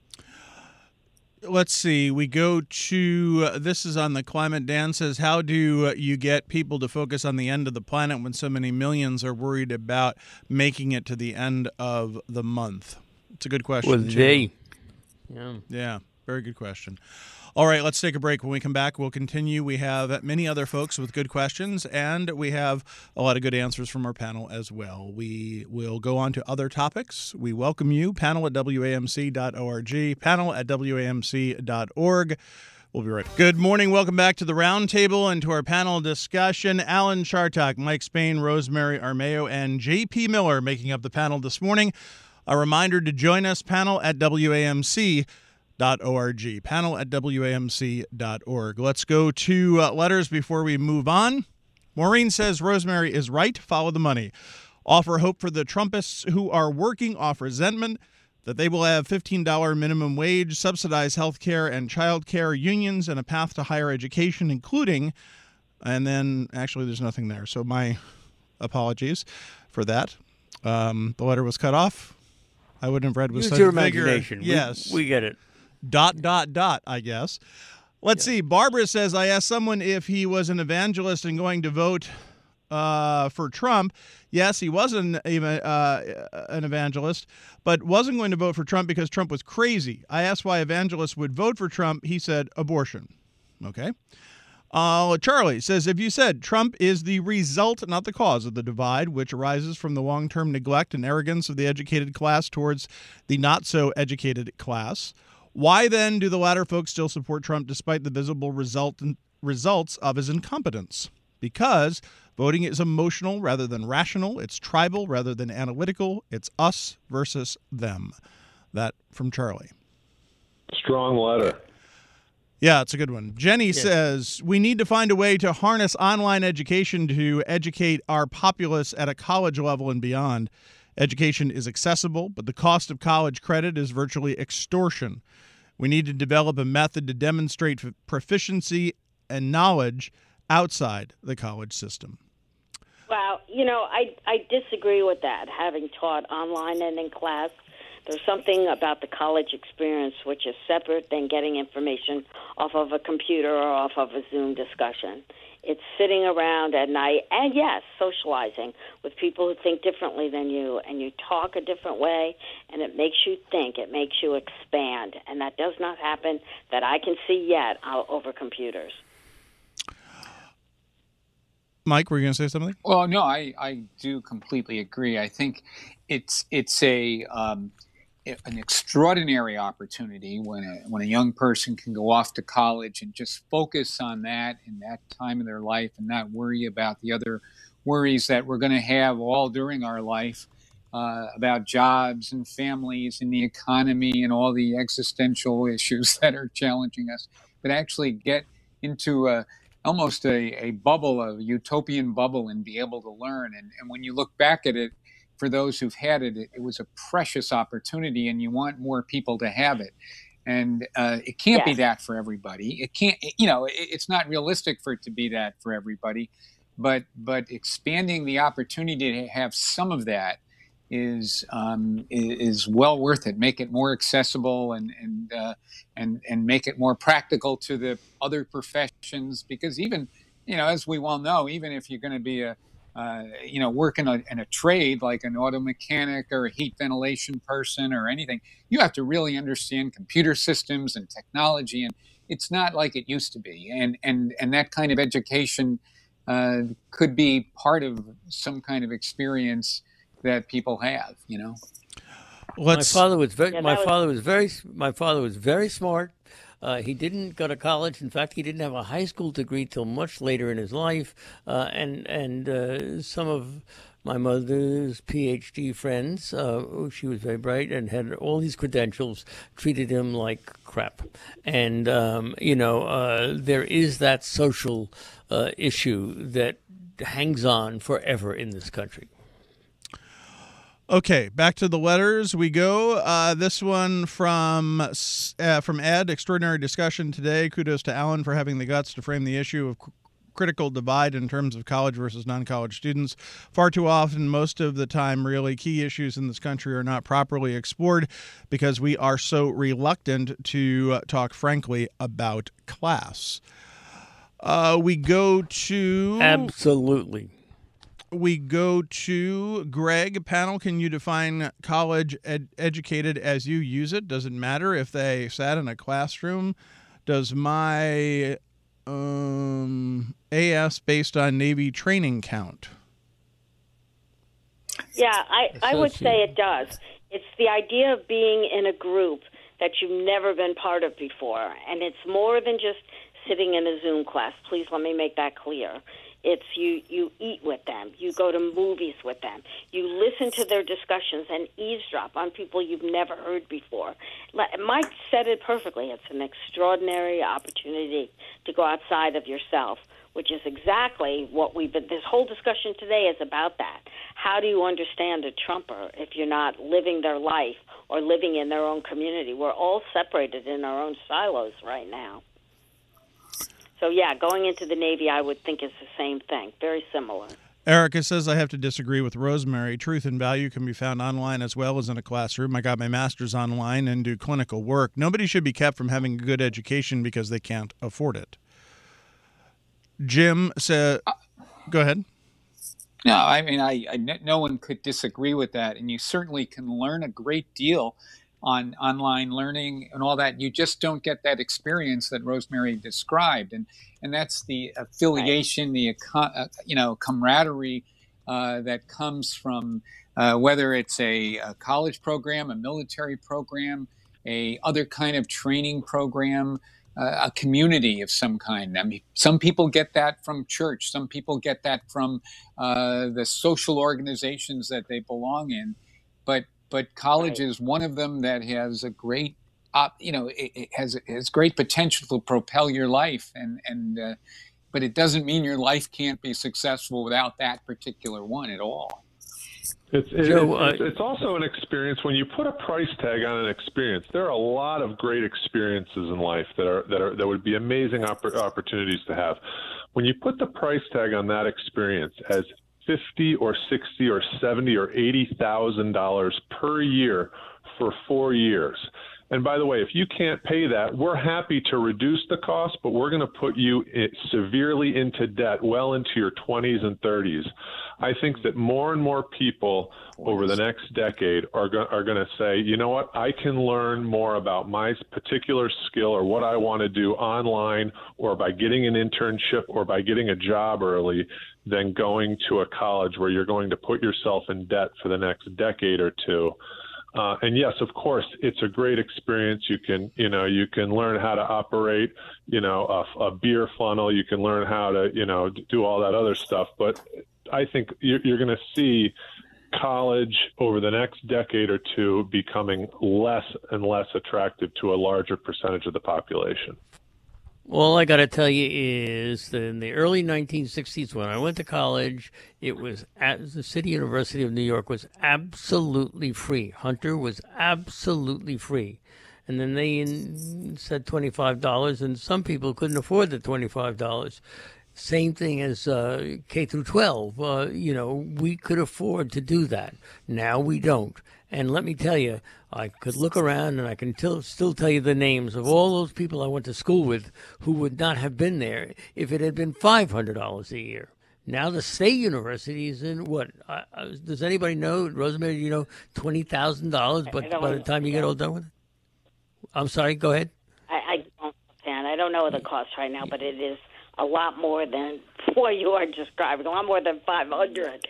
Let's see. We go to, this is on the climate. Dan says, how do you get people to focus on the end of the planet when so many millions are worried about making it to the end of the month? It's a good question. Well, Yeah, very good question. All right, let's take a break. When we come back, we'll continue. We have many other folks with good questions, and we have a lot of good answers from our panel as well. We will go on to other topics. We welcome you, panel@wamc.org, panel@wamc.org. We'll be right back. Good morning. Welcome back to the Roundtable and to our panel discussion. Alan Chartock, Mike Spain, Rosemary Armao, and J.P. Miller making up the panel this morning. A reminder to join us, panel@wamc.org. panel@wamc.org. Let's go to letters before we move on. Maureen says Rosemary is right. Follow the money. Offer hope for the Trumpists who are working off resentment that they will have $15 minimum wage, subsidized health care and child care, unions, and a path to higher education, including, and then actually there's nothing there. So my Apologies for that. The letter was cut off. I wouldn't have read with Use such your vigor. imagination. Yes. We get it. ... I guess. Let's see. Barbara says, I asked someone if he was an evangelist and going to vote for Trump. Yes, he was an evangelist, but wasn't going to vote for Trump because Trump was crazy. I asked why evangelists would vote for Trump. He said abortion. Okay. Charlie says, if you said Trump is the result, not the cause of the divide, which arises from the long-term neglect and arrogance of the educated class towards the not-so-educated class, why then do the latter folks still support Trump despite the visible results of his incompetence? Because voting is emotional rather than rational. It's tribal rather than analytical. It's us versus them. That from Charlie. Strong letter. Yeah, it's a good one. Jenny says, we need to find a way to harness online education to educate our populace at a college level and beyond. Education is accessible, but the cost of college credit is virtually extortion. We need to develop a method to demonstrate proficiency and knowledge outside the college system. Well, I disagree with that, having taught online and in class. There's something about the college experience which is separate than getting information off of a computer or off of a Zoom discussion. It's sitting around at night and, yes, socializing with people who think differently than you, and you talk a different way, and it makes you think. It makes you expand, and that does not happen that I can see yet over computers. Mike, were you going to say something? Well, no, I do completely agree. I think it's an extraordinary opportunity when a young person can go off to college and just focus on that in that time of their life and not worry about the other worries that we're going to have all during our life about jobs and families and the economy and all the existential issues that are challenging us, but actually get into almost a bubble, a utopian bubble, and be able to learn. And when you look back at it, for those who've had it, it was a precious opportunity, and you want more people to have it. And it can't be that for everybody. It can't, it's not realistic for it to be that for everybody. But expanding the opportunity to have some of that is well worth it. Make it more accessible and make it more practical to the other professions. Because even, as we well know, even if you're going to be work in a trade like an auto mechanic or a heat ventilation person or anything, you have to really understand computer systems and technology, and it's not like it used to be. And that kind of education could be part of some kind of experience that people have. My father was very smart. He didn't go to college. In fact, he didn't have a high school degree till much later in his life. And some of my mother's PhD friends, she was very bright and had all these credentials, treated him like crap. And, there is that social issue that hangs on forever in this country. Okay, back to the letters we go. This one from Ed, extraordinary discussion today. Kudos to Alan for having the guts to frame the issue of critical divide in terms of college versus non-college students. Far too often, most of the time, really, key issues in this country are not properly explored because we are so reluctant to talk frankly about class. We go to... Absolutely. We go to Greg. Panel, can you define college educated as you use it? Does it matter if they sat in a classroom? Does my AS based on Navy training count? Yeah, I would say it does. It's the idea of being in a group that you've never been part of before. And it's more than just sitting in a Zoom class. Please let me make that clear. It's you eat with them. You go to movies with them. You listen to their discussions and eavesdrop on people you've never heard before. Mike said it perfectly. It's an extraordinary opportunity to go outside of yourself, which is exactly what this whole discussion today is about that. How do you understand a Trumper if you're not living their life or living in their own community? We're all separated in our own silos right now. So, yeah, going into the Navy, I would think is the same thing, very similar. Erica says, I have to disagree with Rosemary. Truth and value can be found online as well as in a classroom. I got my master's online and do clinical work. Nobody should be kept from having a good education because they can't afford it. Jim said, go ahead. No, I mean, no one could disagree with that. And you certainly can learn a great deal on online learning and all that. You just don't get that experience that Rosemary described. And that's the affiliation, the camaraderie that comes from whether it's a college program, a military program, a other kind of training program, a community of some kind. I mean, some people get that from church. Some people get that from the social organizations that they belong in. But college is one of them that has a great, it has great potential to propel your life. But it doesn't mean your life can't be successful without that particular one at all. It's also an experience. When you put a price tag on an experience, there are a lot of great experiences in life that would be amazing opportunities to have. When you put the price tag on that experience as $50 or $60 or $70 or $80,000 per year for 4 years. And by the way, if you can't pay that, we're happy to reduce the cost, but we're going to put you severely into debt well into your 20s and 30s. I think that more and more people over the next decade are going to say, you know what, I can learn more about my particular skill or what I want to do online or by getting an internship or by getting a job early than going to a college where you're going to put yourself in debt for the next decade or two. And yes, of course, it's a great experience. You can learn how to operate, a beer funnel. You can learn how to, do all that other stuff. But I think you're going to see college over the next decade or two becoming less and less attractive to a larger percentage of the population. All I got to tell you is that in the early 1960s, when I went to college, it was at the City University of New York was absolutely free. Hunter was absolutely free. And then they said $25, and some people couldn't afford the $25. Same thing as K through 12. We could afford to do that. Now we don't. And let me tell you, I could look around and I can still tell you the names of all those people I went to school with who would not have been there if it had been $500 a year. Now the state university is in what? Does anybody know, Rosemary, do you know $20,000 but by the time you get all done with it? I'm sorry, go ahead. I don't understand. I don't know the cost right now, but it is a lot more than what you are describing, a lot more than $500.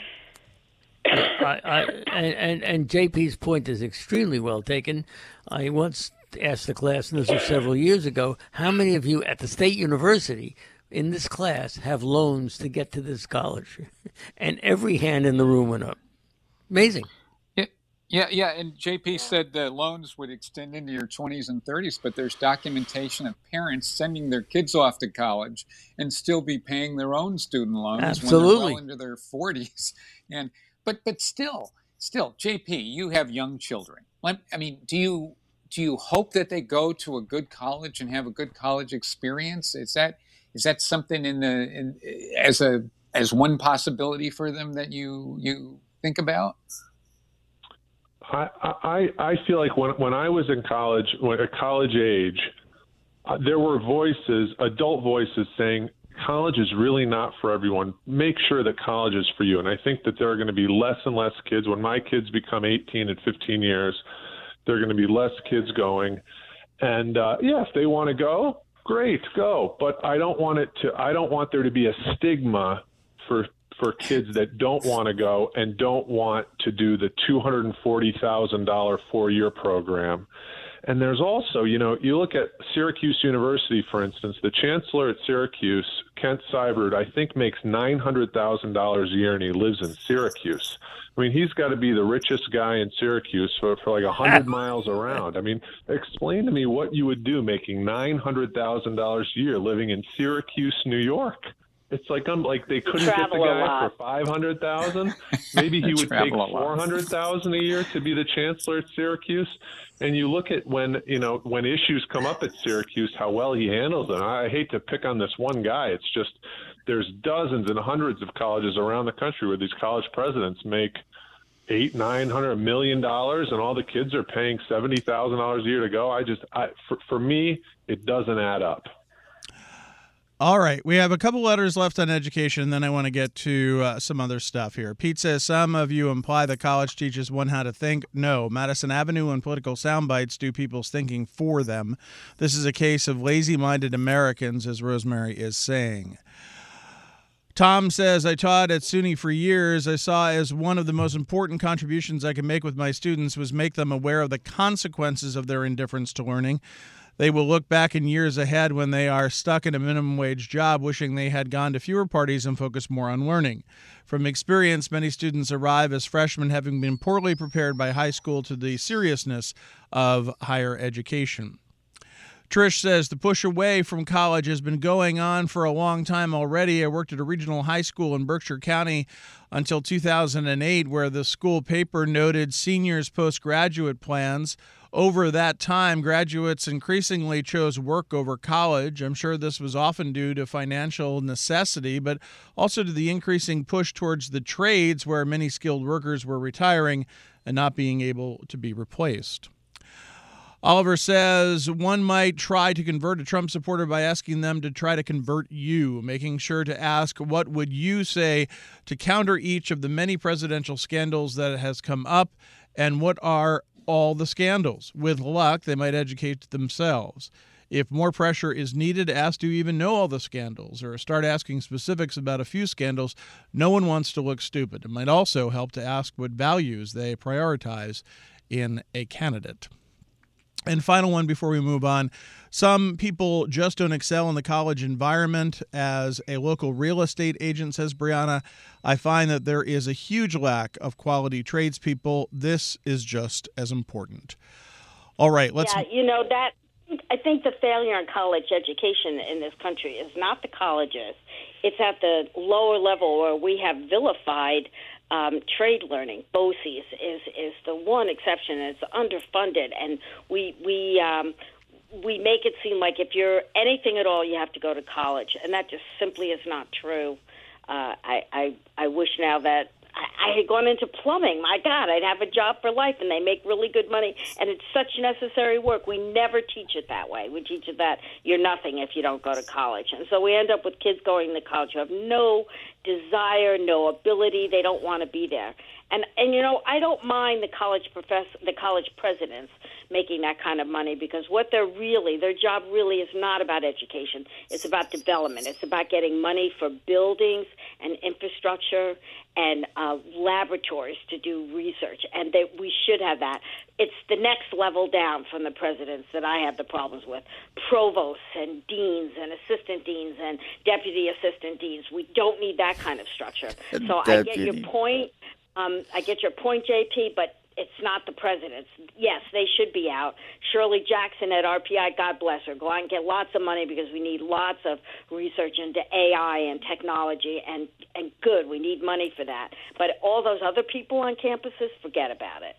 And JP's point is extremely well taken. I once asked the class, and this was several years ago, how many of you at the state university in this class have loans to get to this college? And every hand in the room went up. Amazing. Yeah. And JP said the loans would extend into your 20s and 30s, but there's documentation of parents sending their kids off to college and still be paying their own student loans Absolutely. when they're well into their 40s. But still, JP, you have young children. I mean, do you hope that they go to a good college and have a good college experience? Is that something as one possibility for them that you think about? I feel like when I was in college, at college age, there were adult voices saying, college is really not for everyone. Make sure that college is for you. And I think that there are going to be less and less kids. When my kids become 18 in 15 years, there are going to be less kids going. And if they want to go, great, go. But I don't want there to be a stigma for kids that don't want to go and don't want to do the $240,000 4-year program. And there's also, you look at Syracuse University, for instance, the chancellor at Syracuse, Kent Seibert, I think makes $900,000 a year, and he lives in Syracuse. I mean, he's got to be the richest guy in Syracuse for like 100 miles around. I mean, explain to me what you would do making $900,000 a year living in Syracuse, New York. It's like they couldn't get the guy for $500,000. Maybe he would take $400,000 a year to be the chancellor at Syracuse. And you look at when issues come up at Syracuse, how well he handles them. I hate to pick on this one guy. It's just there's dozens and hundreds of colleges around the country where these college presidents make $800-900 million, and all the kids are paying $70,000 a year to go. For me, it doesn't add up. All right. We have a couple letters left on education, and then I want to get to some other stuff here. Pete says, some of you imply that college teaches one how to think. No, Madison Avenue and political sound bites do people's thinking for them. This is a case of lazy-minded Americans, as Rosemary is saying. Tom says, I taught at SUNY for years. I saw as one of the most important contributions I could make with my students was make them aware of the consequences of their indifference to learning. They will look back in years ahead when they are stuck in a minimum wage job, wishing they had gone to fewer parties and focused more on learning. From experience, many students arrive as freshmen having been poorly prepared by high school to the seriousness of higher education. Trish says the push away from college has been going on for a long time already. I worked at a regional high school in Berkshire County until 2008, where the school paper noted seniors' postgraduate plans. Over that time, graduates increasingly chose work over college. I'm sure this was often due to financial necessity, but also to the increasing push towards the trades, where many skilled workers were retiring and not being able to be replaced. Oliver says one might try to convert a Trump supporter by asking them to try to convert you, making sure to ask what would you say to counter each of the many presidential scandals that has come up, and what are all the scandals. With luck, they might educate themselves. If more pressure is needed, ask, do you even know all the scandals? Or start asking specifics about a few scandals. No one wants to look stupid. It might also help to ask what values they prioritize in a candidate. And final one before we move on. Some people just don't excel in the college environment. As a local real estate agent, says Brianna, I find that there is a huge lack of quality tradespeople. This is just as important. All right, let's... Yeah, I think the failure in college education in this country is not the colleges. It's at the lower level where we have vilified trade learning. BOCES is the one exception, and it's underfunded, and we make it seem like if you're anything at all, you have to go to college, and that just simply is not true. I wish now that I had gone into plumbing. My God, I'd have a job for life, and they make really good money, and it's such necessary work. We never teach it that way. We teach it that you're nothing if you don't go to college, and so we end up with kids going to college who have no desire, no ability. They don't want to be there. And I don't mind the college presidents making that kind of money, because their job really is not about education. It's about development. It's about getting money for buildings and infrastructure and laboratories to do research. And we should have that. It's the next level down from the presidents that I have the problems with. Provosts and deans and assistant deans and deputy assistant deans. We don't need that kind of structure. So I get your point. I get your point, JP, but it's not the presidents. Yes, they should be out. Shirley Jackson at RPI, God bless her. Go out and get lots of money, because we need lots of research into AI and technology, and good, we need money for that. But all those other people on campuses, forget about it.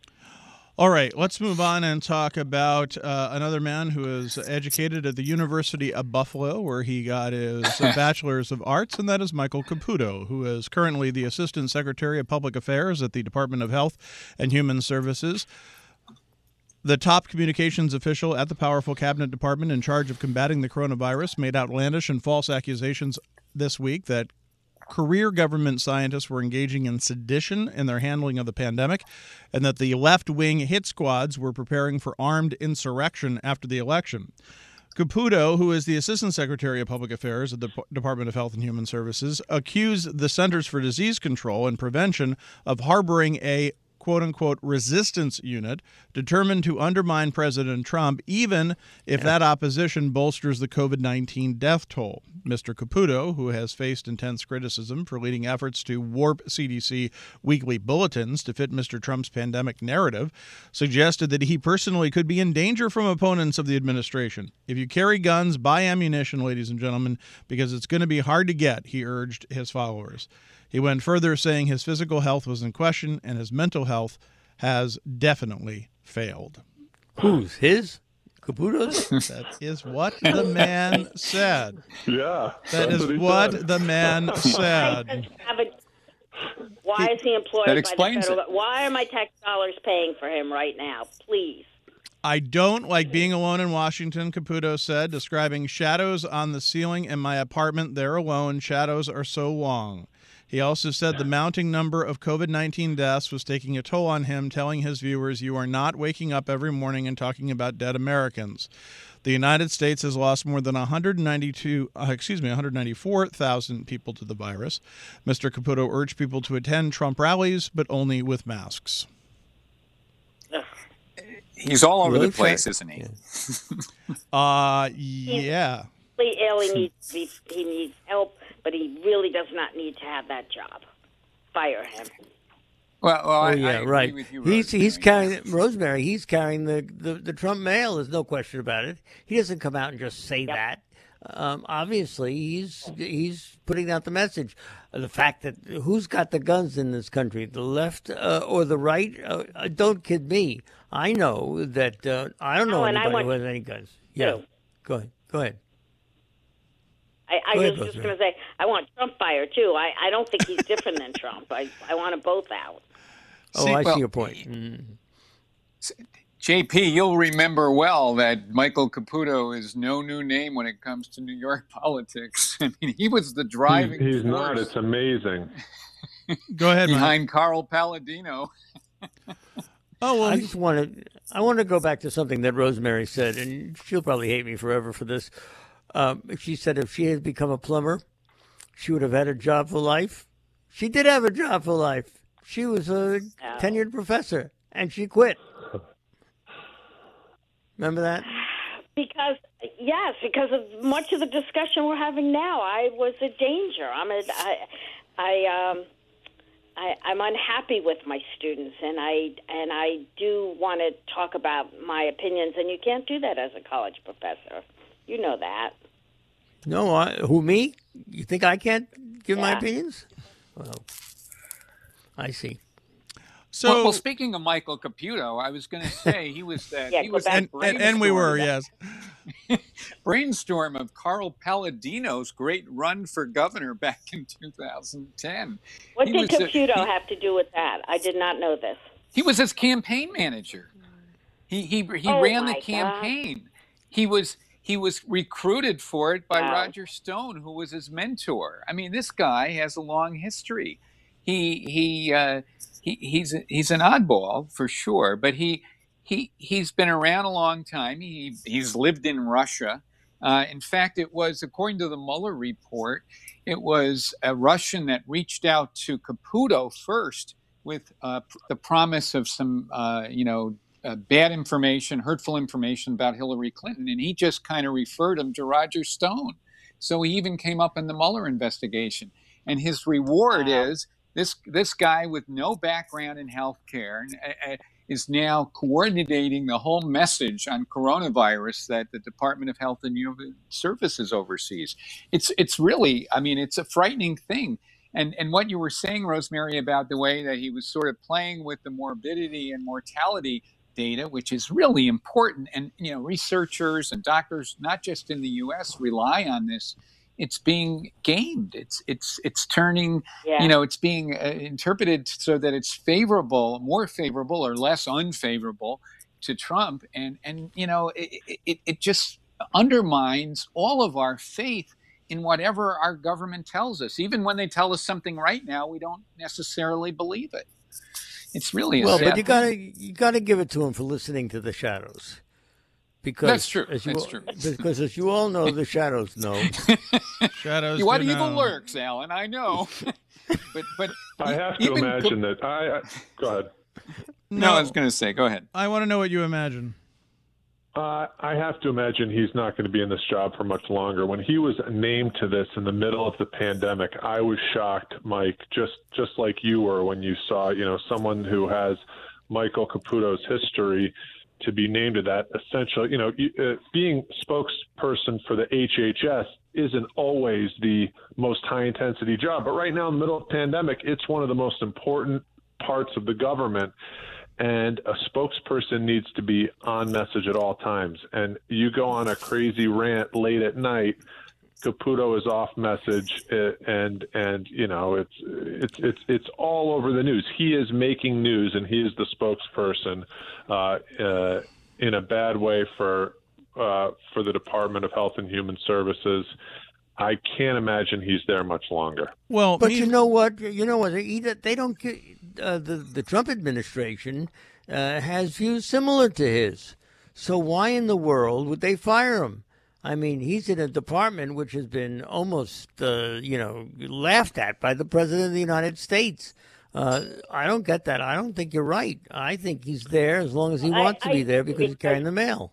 All right, let's move on and talk about another man who is educated at the University of Buffalo, where he got his Bachelor's of Arts, and that is Michael Caputo, who is currently the Assistant Secretary of Public Affairs at the Department of Health and Human Services. The top communications official at the powerful cabinet department in charge of combating the coronavirus made outlandish and false accusations this week that career government scientists were engaging in sedition in their handling of the pandemic, and that the left-wing hit squads were preparing for armed insurrection after the election. Caputo, who is the Assistant Secretary of Public Affairs at the Department of Health and Human Services, accused the Centers for Disease Control and Prevention of harboring a quote-unquote resistance unit determined to undermine President Trump, even if that opposition bolsters the COVID-19 death toll. Mr. Caputo, who has faced intense criticism for leading efforts to warp CDC weekly bulletins to fit Mr. Trump's pandemic narrative, suggested that he personally could be in danger from opponents of the administration. If you carry guns, buy ammunition, ladies and gentlemen, because it's going to be hard to get, he urged his followers. He went further, saying his physical health was in question and his mental health has definitely failed. Who's his? Caputo's? That is what the man said. Yeah. That that's is he what said. the man said. Why is he employed That by the explains federal? it. Why are my tax dollars paying for him right now? Please. I don't like being alone in Washington, Caputo said, describing shadows on the ceiling in my apartment. There alone, shadows are so long. He also said the mounting number of COVID-19 deaths was taking a toll on him, telling his viewers, "You are not waking up every morning and talking about dead Americans." The United States has lost more than 194,000 people to the virus. Mr. Caputo urged people to attend Trump rallies, but only with masks. He's all over Really the place, isn't he? Yeah. Ill, he needs help, but he really does not need to have that job. Fire him. Well, I agree right. with you, He's Rosemary. carrying Rosemary. He's carrying the Trump mail. There's no question about it. He doesn't come out and just say that. Obviously, he's putting out the message. The fact that who's got the guns in this country, the left or the right? Don't kid me. I know that I don't know anybody who has any guns. Yeah, go ahead. I was just going to say, I want Trump fired, too. I don't think he's different than Trump. I want them both out. I see your point. JP, you'll remember well that Michael Caputo is no new name when it comes to New York politics. I mean, he was the driving He's force not. It's amazing. Go ahead, Mike. behind Carl Palladino. Oh, well, I want to go back to something that Rosemary said, and she'll probably hate me forever for this. She said if she had become a plumber, she would have had a job for life. She did have a job for life. She was a tenured professor, and she quit. Remember that? Because of much of the discussion we're having now, I was a danger. I'm unhappy with my students, and I do want to talk about my opinions, and you can't do that as a college professor. You know that. No, who, me? You think I can't give my opinions? Well, I see. So, Well, speaking of Michael Caputo, I was going to say he was that. Yeah, he was and- that and we were, brainstorm- yes. brainstorm of Carl Palladino's great run for governor back in 2010. What He did was Caputo have to do with that? I did not know this. He was his campaign manager. He Oh, ran the my campaign. He was recruited for it by Wow. Roger Stone, who was his mentor. I mean, this guy has a long history. He's an oddball for sure, but he's been around a long time. He's lived in Russia. In fact, it was, according to the Mueller report, it was a Russian that reached out to Caputo first with the promise of some bad information, hurtful information about Hillary Clinton, and he just kind of referred him to Roger Stone. So he even came up in the Mueller investigation. And his reward is this guy with no background in healthcare is now coordinating the whole message on coronavirus that the Department of Health and Human Services oversees. It's really, I mean, it's a frightening thing. And what you were saying, Rosemary, about the way that he was sort of playing with the morbidity and mortality data, which is really important. And, researchers and doctors, not just in the U.S., rely on this. It's being gamed. It's turning, it's being interpreted so that it's favorable, more favorable or less unfavorable to Trump. And it just undermines all of our faith in whatever our government tells us. Even when they tell us something right now, we don't necessarily believe it. It's really but sad you gotta give it to him for listening to the shadows. Because That's true. True. Because as you all know, the shadows know. Shadows. What do evil know. lurks, Alan? I know. but I have to imagine that. Go ahead. No, I was going to say, go ahead. I want to know what you imagine. I have to imagine he's not going to be in this job for much longer. When he was named to this in the middle of the pandemic, I was shocked, Mike, just like you were when you saw, someone who has Michael Caputo's history to be named to that. Essentially, being spokesperson for the HHS isn't always the most high-intensity job. But right now in the middle of the pandemic, it's one of the most important parts of the government. and a spokesperson needs to be on message at all times. And you go on a crazy rant late at night, Caputo is off message, and you know it's all over the news. He is making news, and he is the spokesperson in a bad way for the Department of Health and Human Services. I can't imagine he's there much longer. Well, but you know what? They don't. The Trump administration has views similar to his. So why in the world would they fire him? I mean, he's in a department which has been almost, laughed at by the President of the United States. I don't get that. I don't think you're right. I think he's there as long as he wants to be there because he's carrying the mail.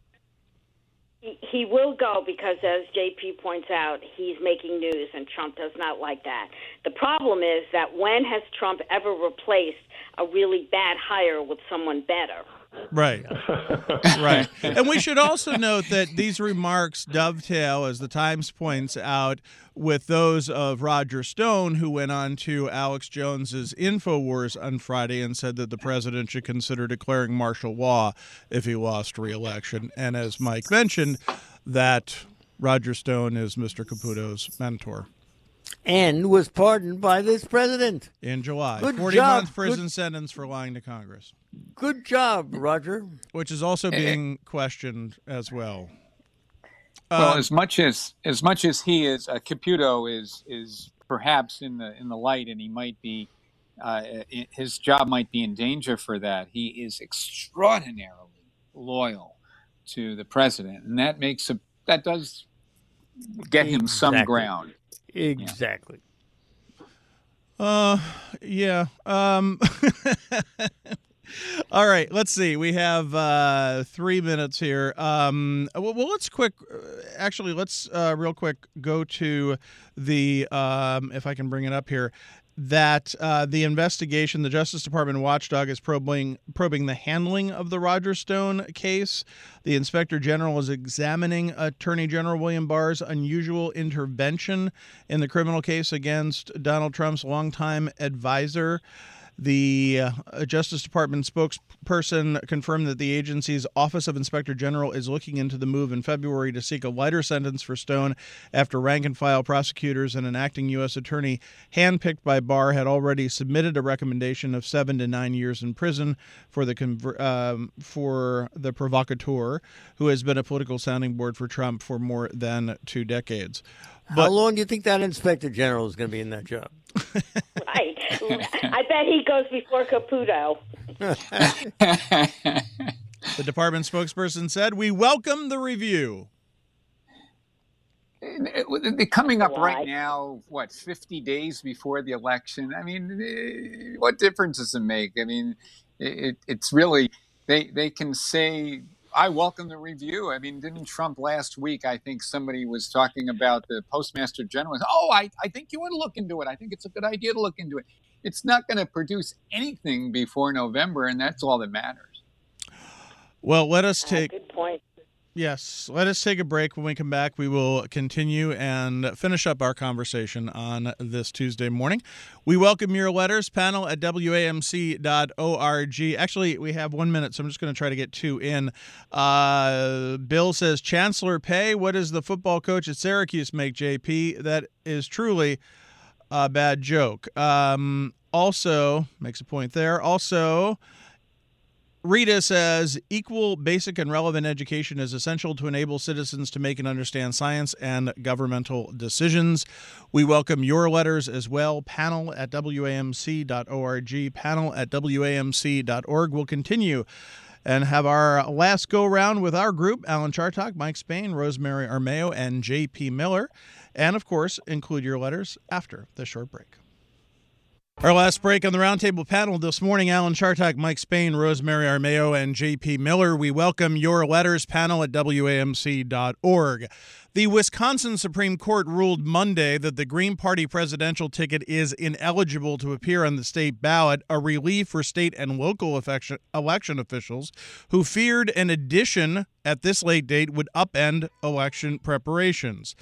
He will go because, as JP points out, he's making news, and Trump does not like that. The problem is that when has Trump ever replaced a really bad hire with someone better? Right. Right. And we should also note that these remarks dovetail, as the Times points out, with those of Roger Stone, who went on to Alex Jones's InfoWars on Friday and said that the president should consider declaring martial law if he lost re-election. And as Mike mentioned, that Roger Stone is Mr. Caputo's mentor. And was pardoned by this president. In July. Good 40-month prison sentence for lying to Congress. Good job, Roger. Which is also being questioned as well. Well, as much as he is, Caputo is perhaps in the light, and he might be, his job might be in danger for that. He is extraordinarily loyal to the president, and that does get him some ground. Exactly. Yeah. All right, let's see. We have 3 minutes here. Well, let's real quick go to the, if I can bring it up here, that the investigation, the Justice Department watchdog is probing the handling of the Roger Stone case. The Inspector General is examining Attorney General William Barr's unusual intervention in the criminal case against Donald Trump's longtime advisor. The Justice Department spokesperson confirmed that the agency's Office of Inspector General is looking into the move in February to seek a lighter sentence for Stone after rank-and-file prosecutors and an acting U.S. attorney handpicked by Barr had already submitted a recommendation of 7 to 9 years in prison for the provocateur, who has been a political sounding board for Trump for more than 2 decades. How long do you think that Inspector General is going to be in that job? Right. I bet he goes before Caputo. The department spokesperson said, "We welcome the review." They're coming up right now, 50 days before the election? I mean, what difference does it make? I mean, it's really, they can say, I welcome the review. I mean, didn't Trump last week, I think somebody was talking about the Postmaster General. I think you want to look into it. I think it's a good idea to look into it. It's not going to produce anything before November, and that's all that matters. Well, let us take... Good point. Yes, let us take a break. When we come back, we will continue and finish up our conversation on this Tuesday morning. We welcome your letters, panel at WAMC.org. Actually, we have 1 minute, so I'm just going to try to get 2 in. Bill says, Chancellor Pay, what does the football coach at Syracuse make, JP? That is truly a bad joke. Also, makes a point there. Also... Rita says, equal, basic, and relevant education is essential to enable citizens to make and understand science and governmental decisions. We welcome your letters as well. Panel at WAMC.org. Panel at WAMC.org. We'll continue and have our last go-round with our group, Alan Chartock, Mike Spain, Rosemary Armao, and J.P. Miller. And, of course, include your letters after the short break. Our last break on the roundtable panel this morning, Alan Chartock, Mike Spain, Rosemary Armao, and J.P. Miller. We welcome your letters, panel at WAMC.org. The Wisconsin Supreme Court ruled Monday that the Green Party presidential ticket is ineligible to appear on the state ballot, a relief for state and local election officials who feared an addition at this late date would upend election preparations.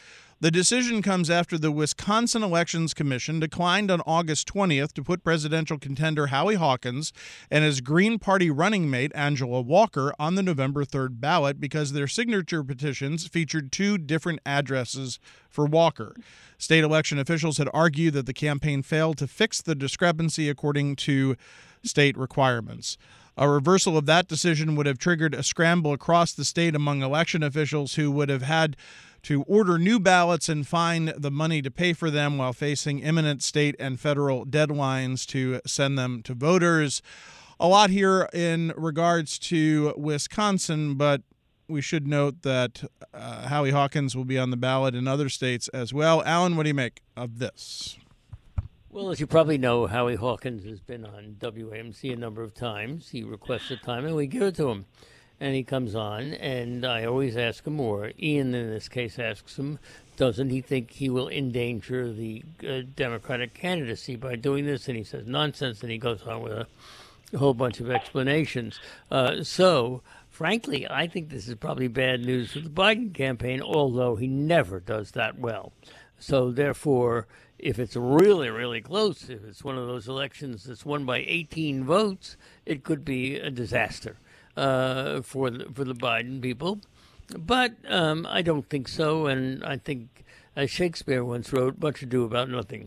The decision comes after the Wisconsin Elections Commission declined on August 20th to put presidential contender Howie Hawkins and his Green Party running mate Angela Walker on the November 3rd ballot because their signature petitions featured two different addresses for Walker. State election officials had argued that the campaign failed to fix the discrepancy according to state requirements. A reversal of that decision would have triggered a scramble across the state among election officials who would have had to order new ballots and find the money to pay for them while facing imminent state and federal deadlines to send them to voters. A lot here in regards to Wisconsin, but we should note that Howie Hawkins will be on the ballot in other states as well. Alan, what do you make of this? Well, as you probably know, Howie Hawkins has been on WAMC a number of times. He requests a time, and we give it to him. And he comes on, and I always ask him, or Ian in this case asks him, doesn't he think he will endanger the Democratic candidacy by doing this? And he says nonsense, and he goes on with a whole bunch of explanations. So, frankly, I think this is probably bad news for the Biden campaign, although he never does that well. So, therefore, if it's really, really close, if it's one of those elections that's won by 18 votes, it could be a disaster for the Biden people. But I don't think so, and I think, as Shakespeare once wrote, much ado about nothing.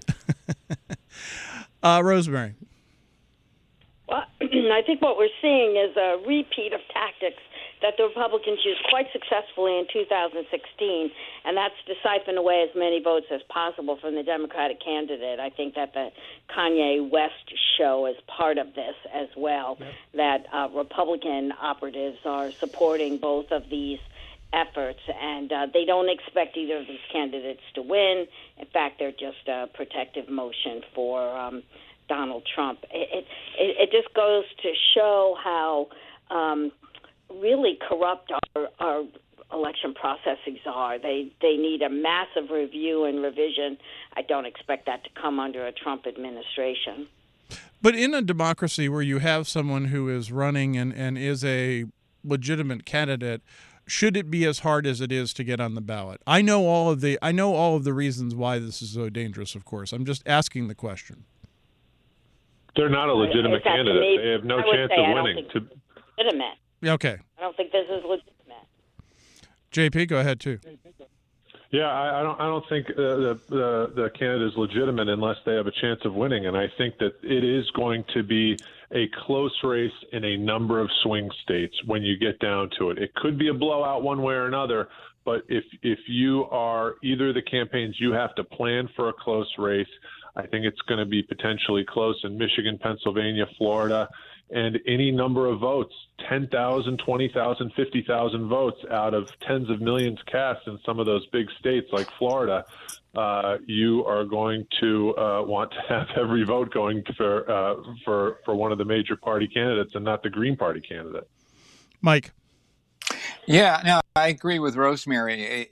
Rosemary. Well, I think what we're seeing is a repeat of tactics that the Republicans used quite successfully in 2016, and that's to siphon away as many votes as possible from the Democratic candidate. I think that the Kanye West show is part of this as well, that Republican operatives are supporting both of these efforts, and they don't expect either of these candidates to win. In fact, they're just a protective motion for Donald Trump. It just goes to show how really corrupt our election processes are. They need a massive review and revision. I don't expect that to come under a Trump administration. But in a democracy where you have someone who is running and is a legitimate candidate, should it be as hard as it is to get on the ballot? I know all of the reasons why this is so dangerous, of course. I'm just asking the question. They're not a legitimate candidate. They have no chance of winning. Legitimate. Okay. I don't think this is legitimate. JP, go ahead too. Yeah, I don't think the candidate is legitimate unless they have a chance of winning, and I think that it is going to be a close race in a number of swing states when you get down to it. It could be a blowout one way or another, but if you are either of the campaigns, you have to plan for a close race. I think it's going to be potentially close in Michigan, Pennsylvania, Florida, and any number of votes, 10,000, 20,000, 50,000 votes out of tens of millions cast in some of those big states like Florida, you are going to want to have every vote going for one of the major party candidates and not the Green Party candidate. Mike. Yeah, no, I agree with Rosemary.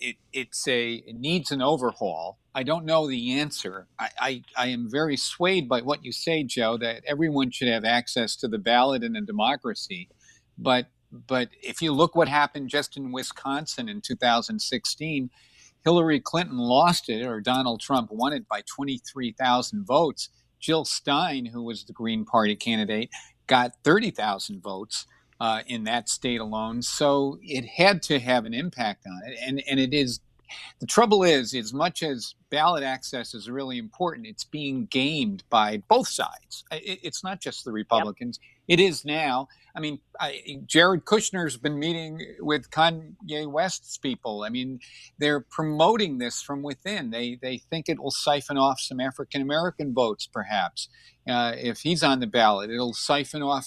It needs an overhaul. I don't know the answer. I am very swayed by what you say, Joe, that everyone should have access to the ballot in a democracy. But if you look what happened just in Wisconsin in 2016, Hillary Clinton lost it, or Donald Trump won it by 23,000 votes. Jill Stein, who was the Green Party candidate, got 30,000 votes in that state alone. So it had to have an impact on it. And it is. The trouble is, as much as ballot access is really important, it's being gamed by both sides. It's not just the Republicans. Yep. It is now. I mean, Jared Kushner's been meeting with Kanye West's people. I mean, they're promoting this from within. They think it will siphon off some African-American votes, perhaps. If he's on the ballot, it'll siphon off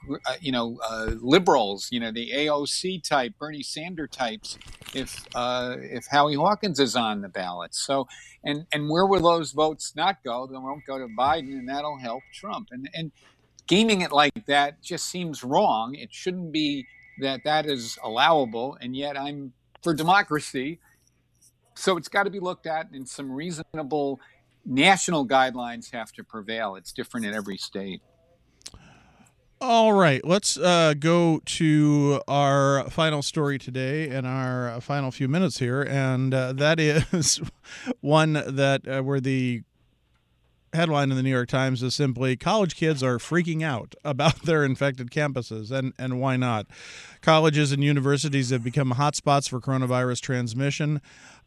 liberals, the AOC type, Bernie Sanders types, if Howie Hawkins is on the ballot. So, and where will those votes not go? They won't go to Biden, and that'll help Trump. And gaming it like that just seems wrong. It shouldn't be that is allowable, and yet I'm for democracy. So it's got to be looked at, and some reasonable national guidelines have to prevail. It's different in every state. All right, let's go to our final story today in our final few minutes here, and that is one that where the headline in the New York Times is simply, college kids are freaking out about their infected campuses, and why not? Colleges and universities have become hotspots for coronavirus transmission.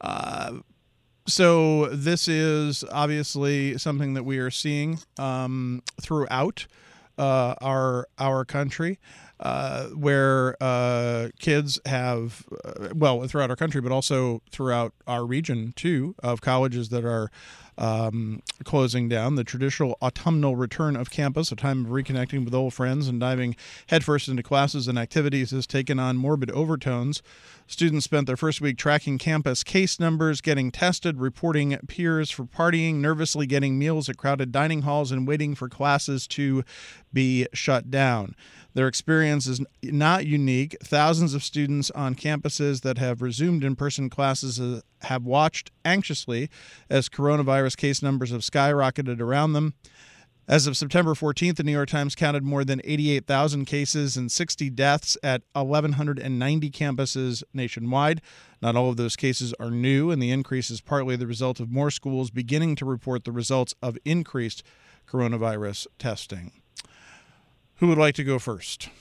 So this is obviously something that we are seeing throughout our country, where kids have, throughout our country, but also throughout our region, too, of colleges that are closing down. The traditional autumnal return of campus, a time of reconnecting with old friends and diving headfirst into classes and activities, has taken on morbid overtones. Students spent their first week tracking campus case numbers, getting tested, reporting peers for partying, nervously getting meals at crowded dining halls, and waiting for classes to be shut down. Their experience is not unique. Thousands of students on campuses that have resumed in-person classes have watched anxiously as coronavirus case numbers have skyrocketed around them. As of September 14th, the New York Times counted more than 88,000 cases and 60 deaths at 1,190 campuses nationwide. Not all of those cases are new, and the increase is partly the result of more schools beginning to report the results of increased coronavirus testing. Who would like to go first?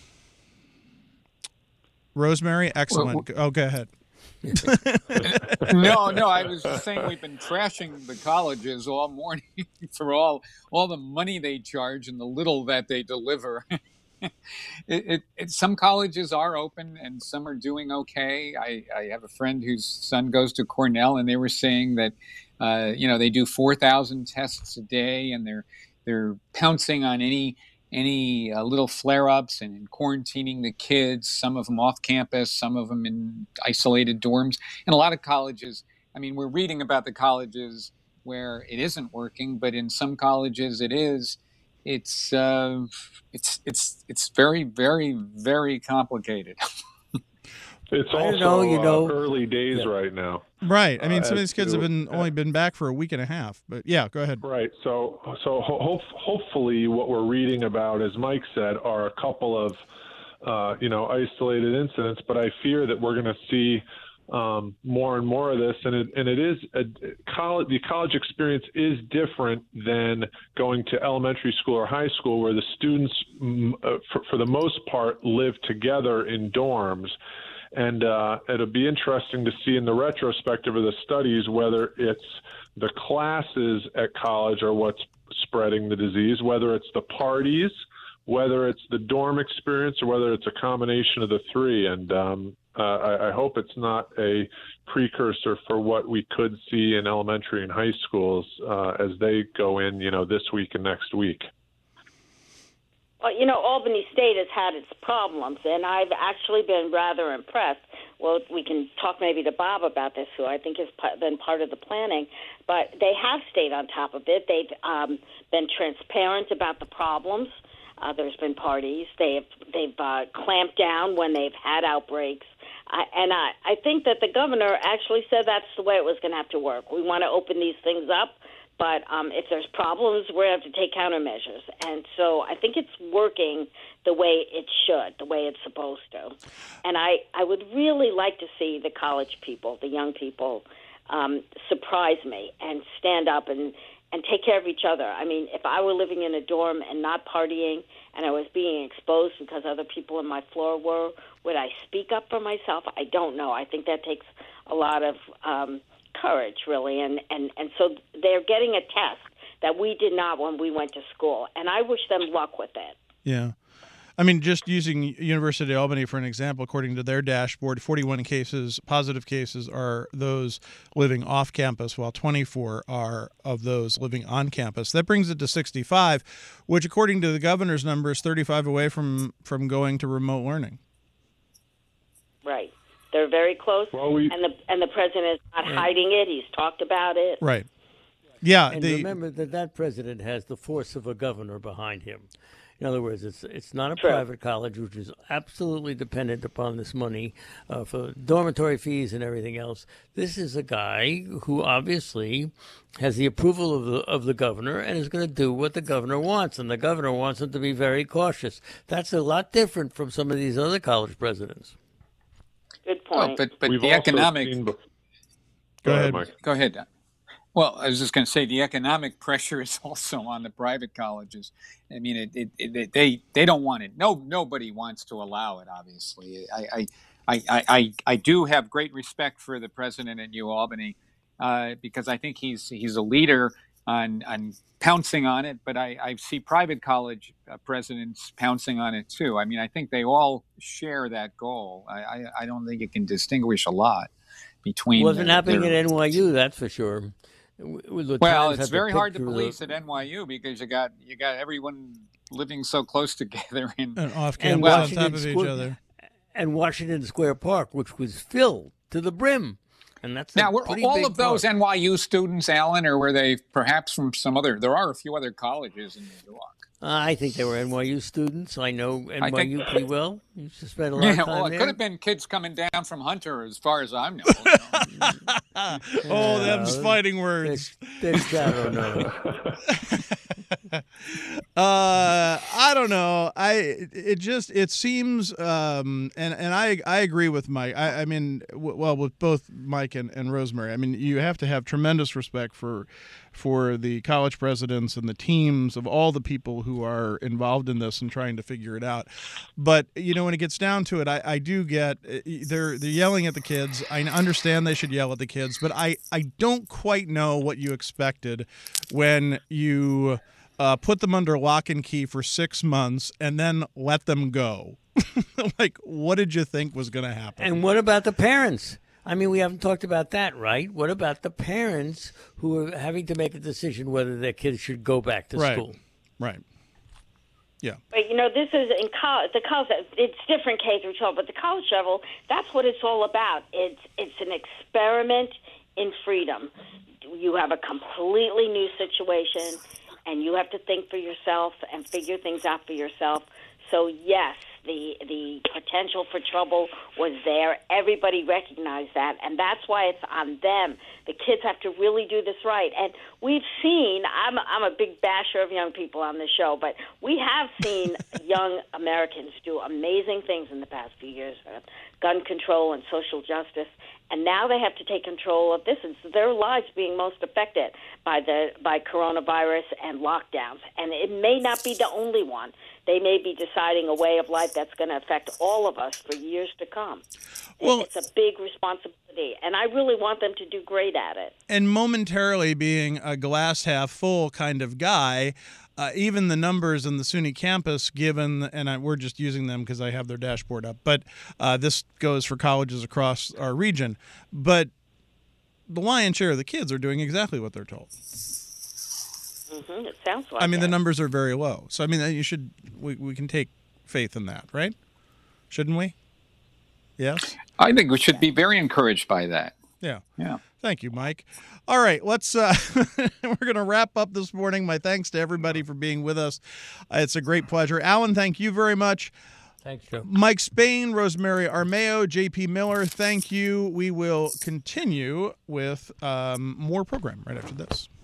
Rosemary, excellent. Go ahead. No, I was just saying we've been trashing the colleges all morning for all the money they charge and the little that they deliver. Some colleges are open and some are doing okay. I have a friend whose son goes to Cornell, and they were saying that they do 4,000 tests a day, and they're pouncing on any little flare-ups and quarantining the kids, some of them off campus, some of them in isolated dorms. And a lot of colleges, I mean, we're reading about the colleges where it isn't working, but in some colleges it is. It's very, very, very complicated. It's also early days right now. Right. I mean, some of these kids have only been back for a week and a half. But yeah, go ahead. Right. So hopefully what we're reading about, as Mike said, are a couple of isolated incidents. But I fear that we're going to see more and more of this, and it is the college experience is different than going to elementary school or high school, where the students, for the most part, live together in dorms. And it'll be interesting to see in the retrospective of the studies whether it's the classes at college are what's spreading the disease, whether it's the parties, whether it's the dorm experience, or whether it's a combination of the three. And I hope it's not a precursor for what we could see in elementary and high schools as they go in, this week and next week. Well, Albany State has had its problems, and I've actually been rather impressed. Well, we can talk maybe to Bob about this, who I think has been part of the planning, but they have stayed on top of it. They've been transparent about the problems. There's been parties. They've clamped down when they've had outbreaks. And I think that the governor actually said that's the way it was going to have to work. We want to open these things up, but if there's problems, we're going to have to take countermeasures. And so I think it's working the way it should, the way it's supposed to. And I would really like to see the college people, the young people, surprise me and stand up and take care of each other. I mean, if I were living in a dorm and not partying and I was being exposed because other people on my floor were, would I speak up for myself? I don't know. I think that takes a lot of courage, really. And so they're getting a test that we did not when we went to school. And I wish them luck with it. Yeah. I mean, just using University of Albany for an example, according to their dashboard, 41 positive cases are those living off campus, while 24 are of those living on campus. That brings it to 65, which, according to the governor's number, is 35 away from going to remote learning. Right. They're very close, well, and the president is not hiding it. He's talked about it. Right. Yeah, And remember that president has the force of a governor behind him. In other words, it's not a private college, which is absolutely dependent upon this money for dormitory fees and everything else. This is a guy who obviously has the approval of the governor and is going to do what the governor wants, and the governor wants him to be very cautious. That's a lot different from some of these other college presidents. Good point. But We've the also economic. seen Go ahead, Mike. Go ahead. Well, I was just going to say the economic pressure is also on the private colleges. I mean, they don't want it. Nobody wants to allow it. Obviously, I do have great respect for the president at UAlbany because I think he's a leader on pouncing on it. But I see private college presidents pouncing on it too. I mean, I think they all share that goal. I don't think you can distinguish a lot between. Wasn't happening at NYU, that's for sure. Well, it's very hard to police at NYU because you got everyone living so close together and off campus on top of each other. And Washington Square Park, which was filled to the brim. And that's now, were all of those NYU students, Alan, or were they perhaps from some other? There are a few other colleges in New York. I think they were NYU students. I know NYU pretty well. You used to spend a lot of time well, it there. could have been kids coming down from Hunter, as far as I know. Oh, them's fighting words. I don't know. I don't know. It seems, and I agree with Mike. I mean, with both Mike and Rosemary. I mean, you have to have tremendous respect for the college presidents and the teams of all the people who are involved in this and trying to figure it out. But when it gets down to it, I do get they're yelling at the kids. I understand they should yell at the kids, but I don't quite know what you expected when you put them under lock and key for 6 months and then let them go. Like, what did you think was going to happen? And what about the parents? I mean, we haven't talked about that, right? What about the parents who are having to make a decision whether their kids should go back to school? Right. Yeah. But this is in college. The college, it's different K through 12, but the college level, that's what it's all about. It's an experiment in freedom. You have a completely new situation, and you have to think for yourself and figure things out for yourself. So yes, the potential for trouble was there. Everybody recognized that, and that's why it's on them. The kids have to really do this right. And we've seen, I'm a big basher of young people on this show, but we have seen young Americans do amazing things in the past few years, gun control and social justice. And now they have to take control of this. It's their lives being most affected by coronavirus and lockdowns. And it may not be the only one. They may be deciding a way of life that's going to affect all of us for years to come. Well, it's a big responsibility, and I really want them to do great at it. And momentarily being a glass half full kind of guy, even the numbers in the SUNY campus given, and we're just using them because I have their dashboard up, but this goes for colleges across our region. But the lion's share of the kids are doing exactly what they're told. Mm-hmm. It sounds like I mean, it. the numbers are very low. So, I mean, we can take faith in that, right? Shouldn't we? Yes? I think we should be very encouraged by that. Yeah. Yeah. Thank you, Mike. All right, let's we're going to wrap up this morning. My thanks to everybody for being with us. It's a great pleasure. Alan, thank you very much. Thanks, Joe. Mike Spain, Rosemary Armao, JP Miller, thank you. We will continue with more program right after this.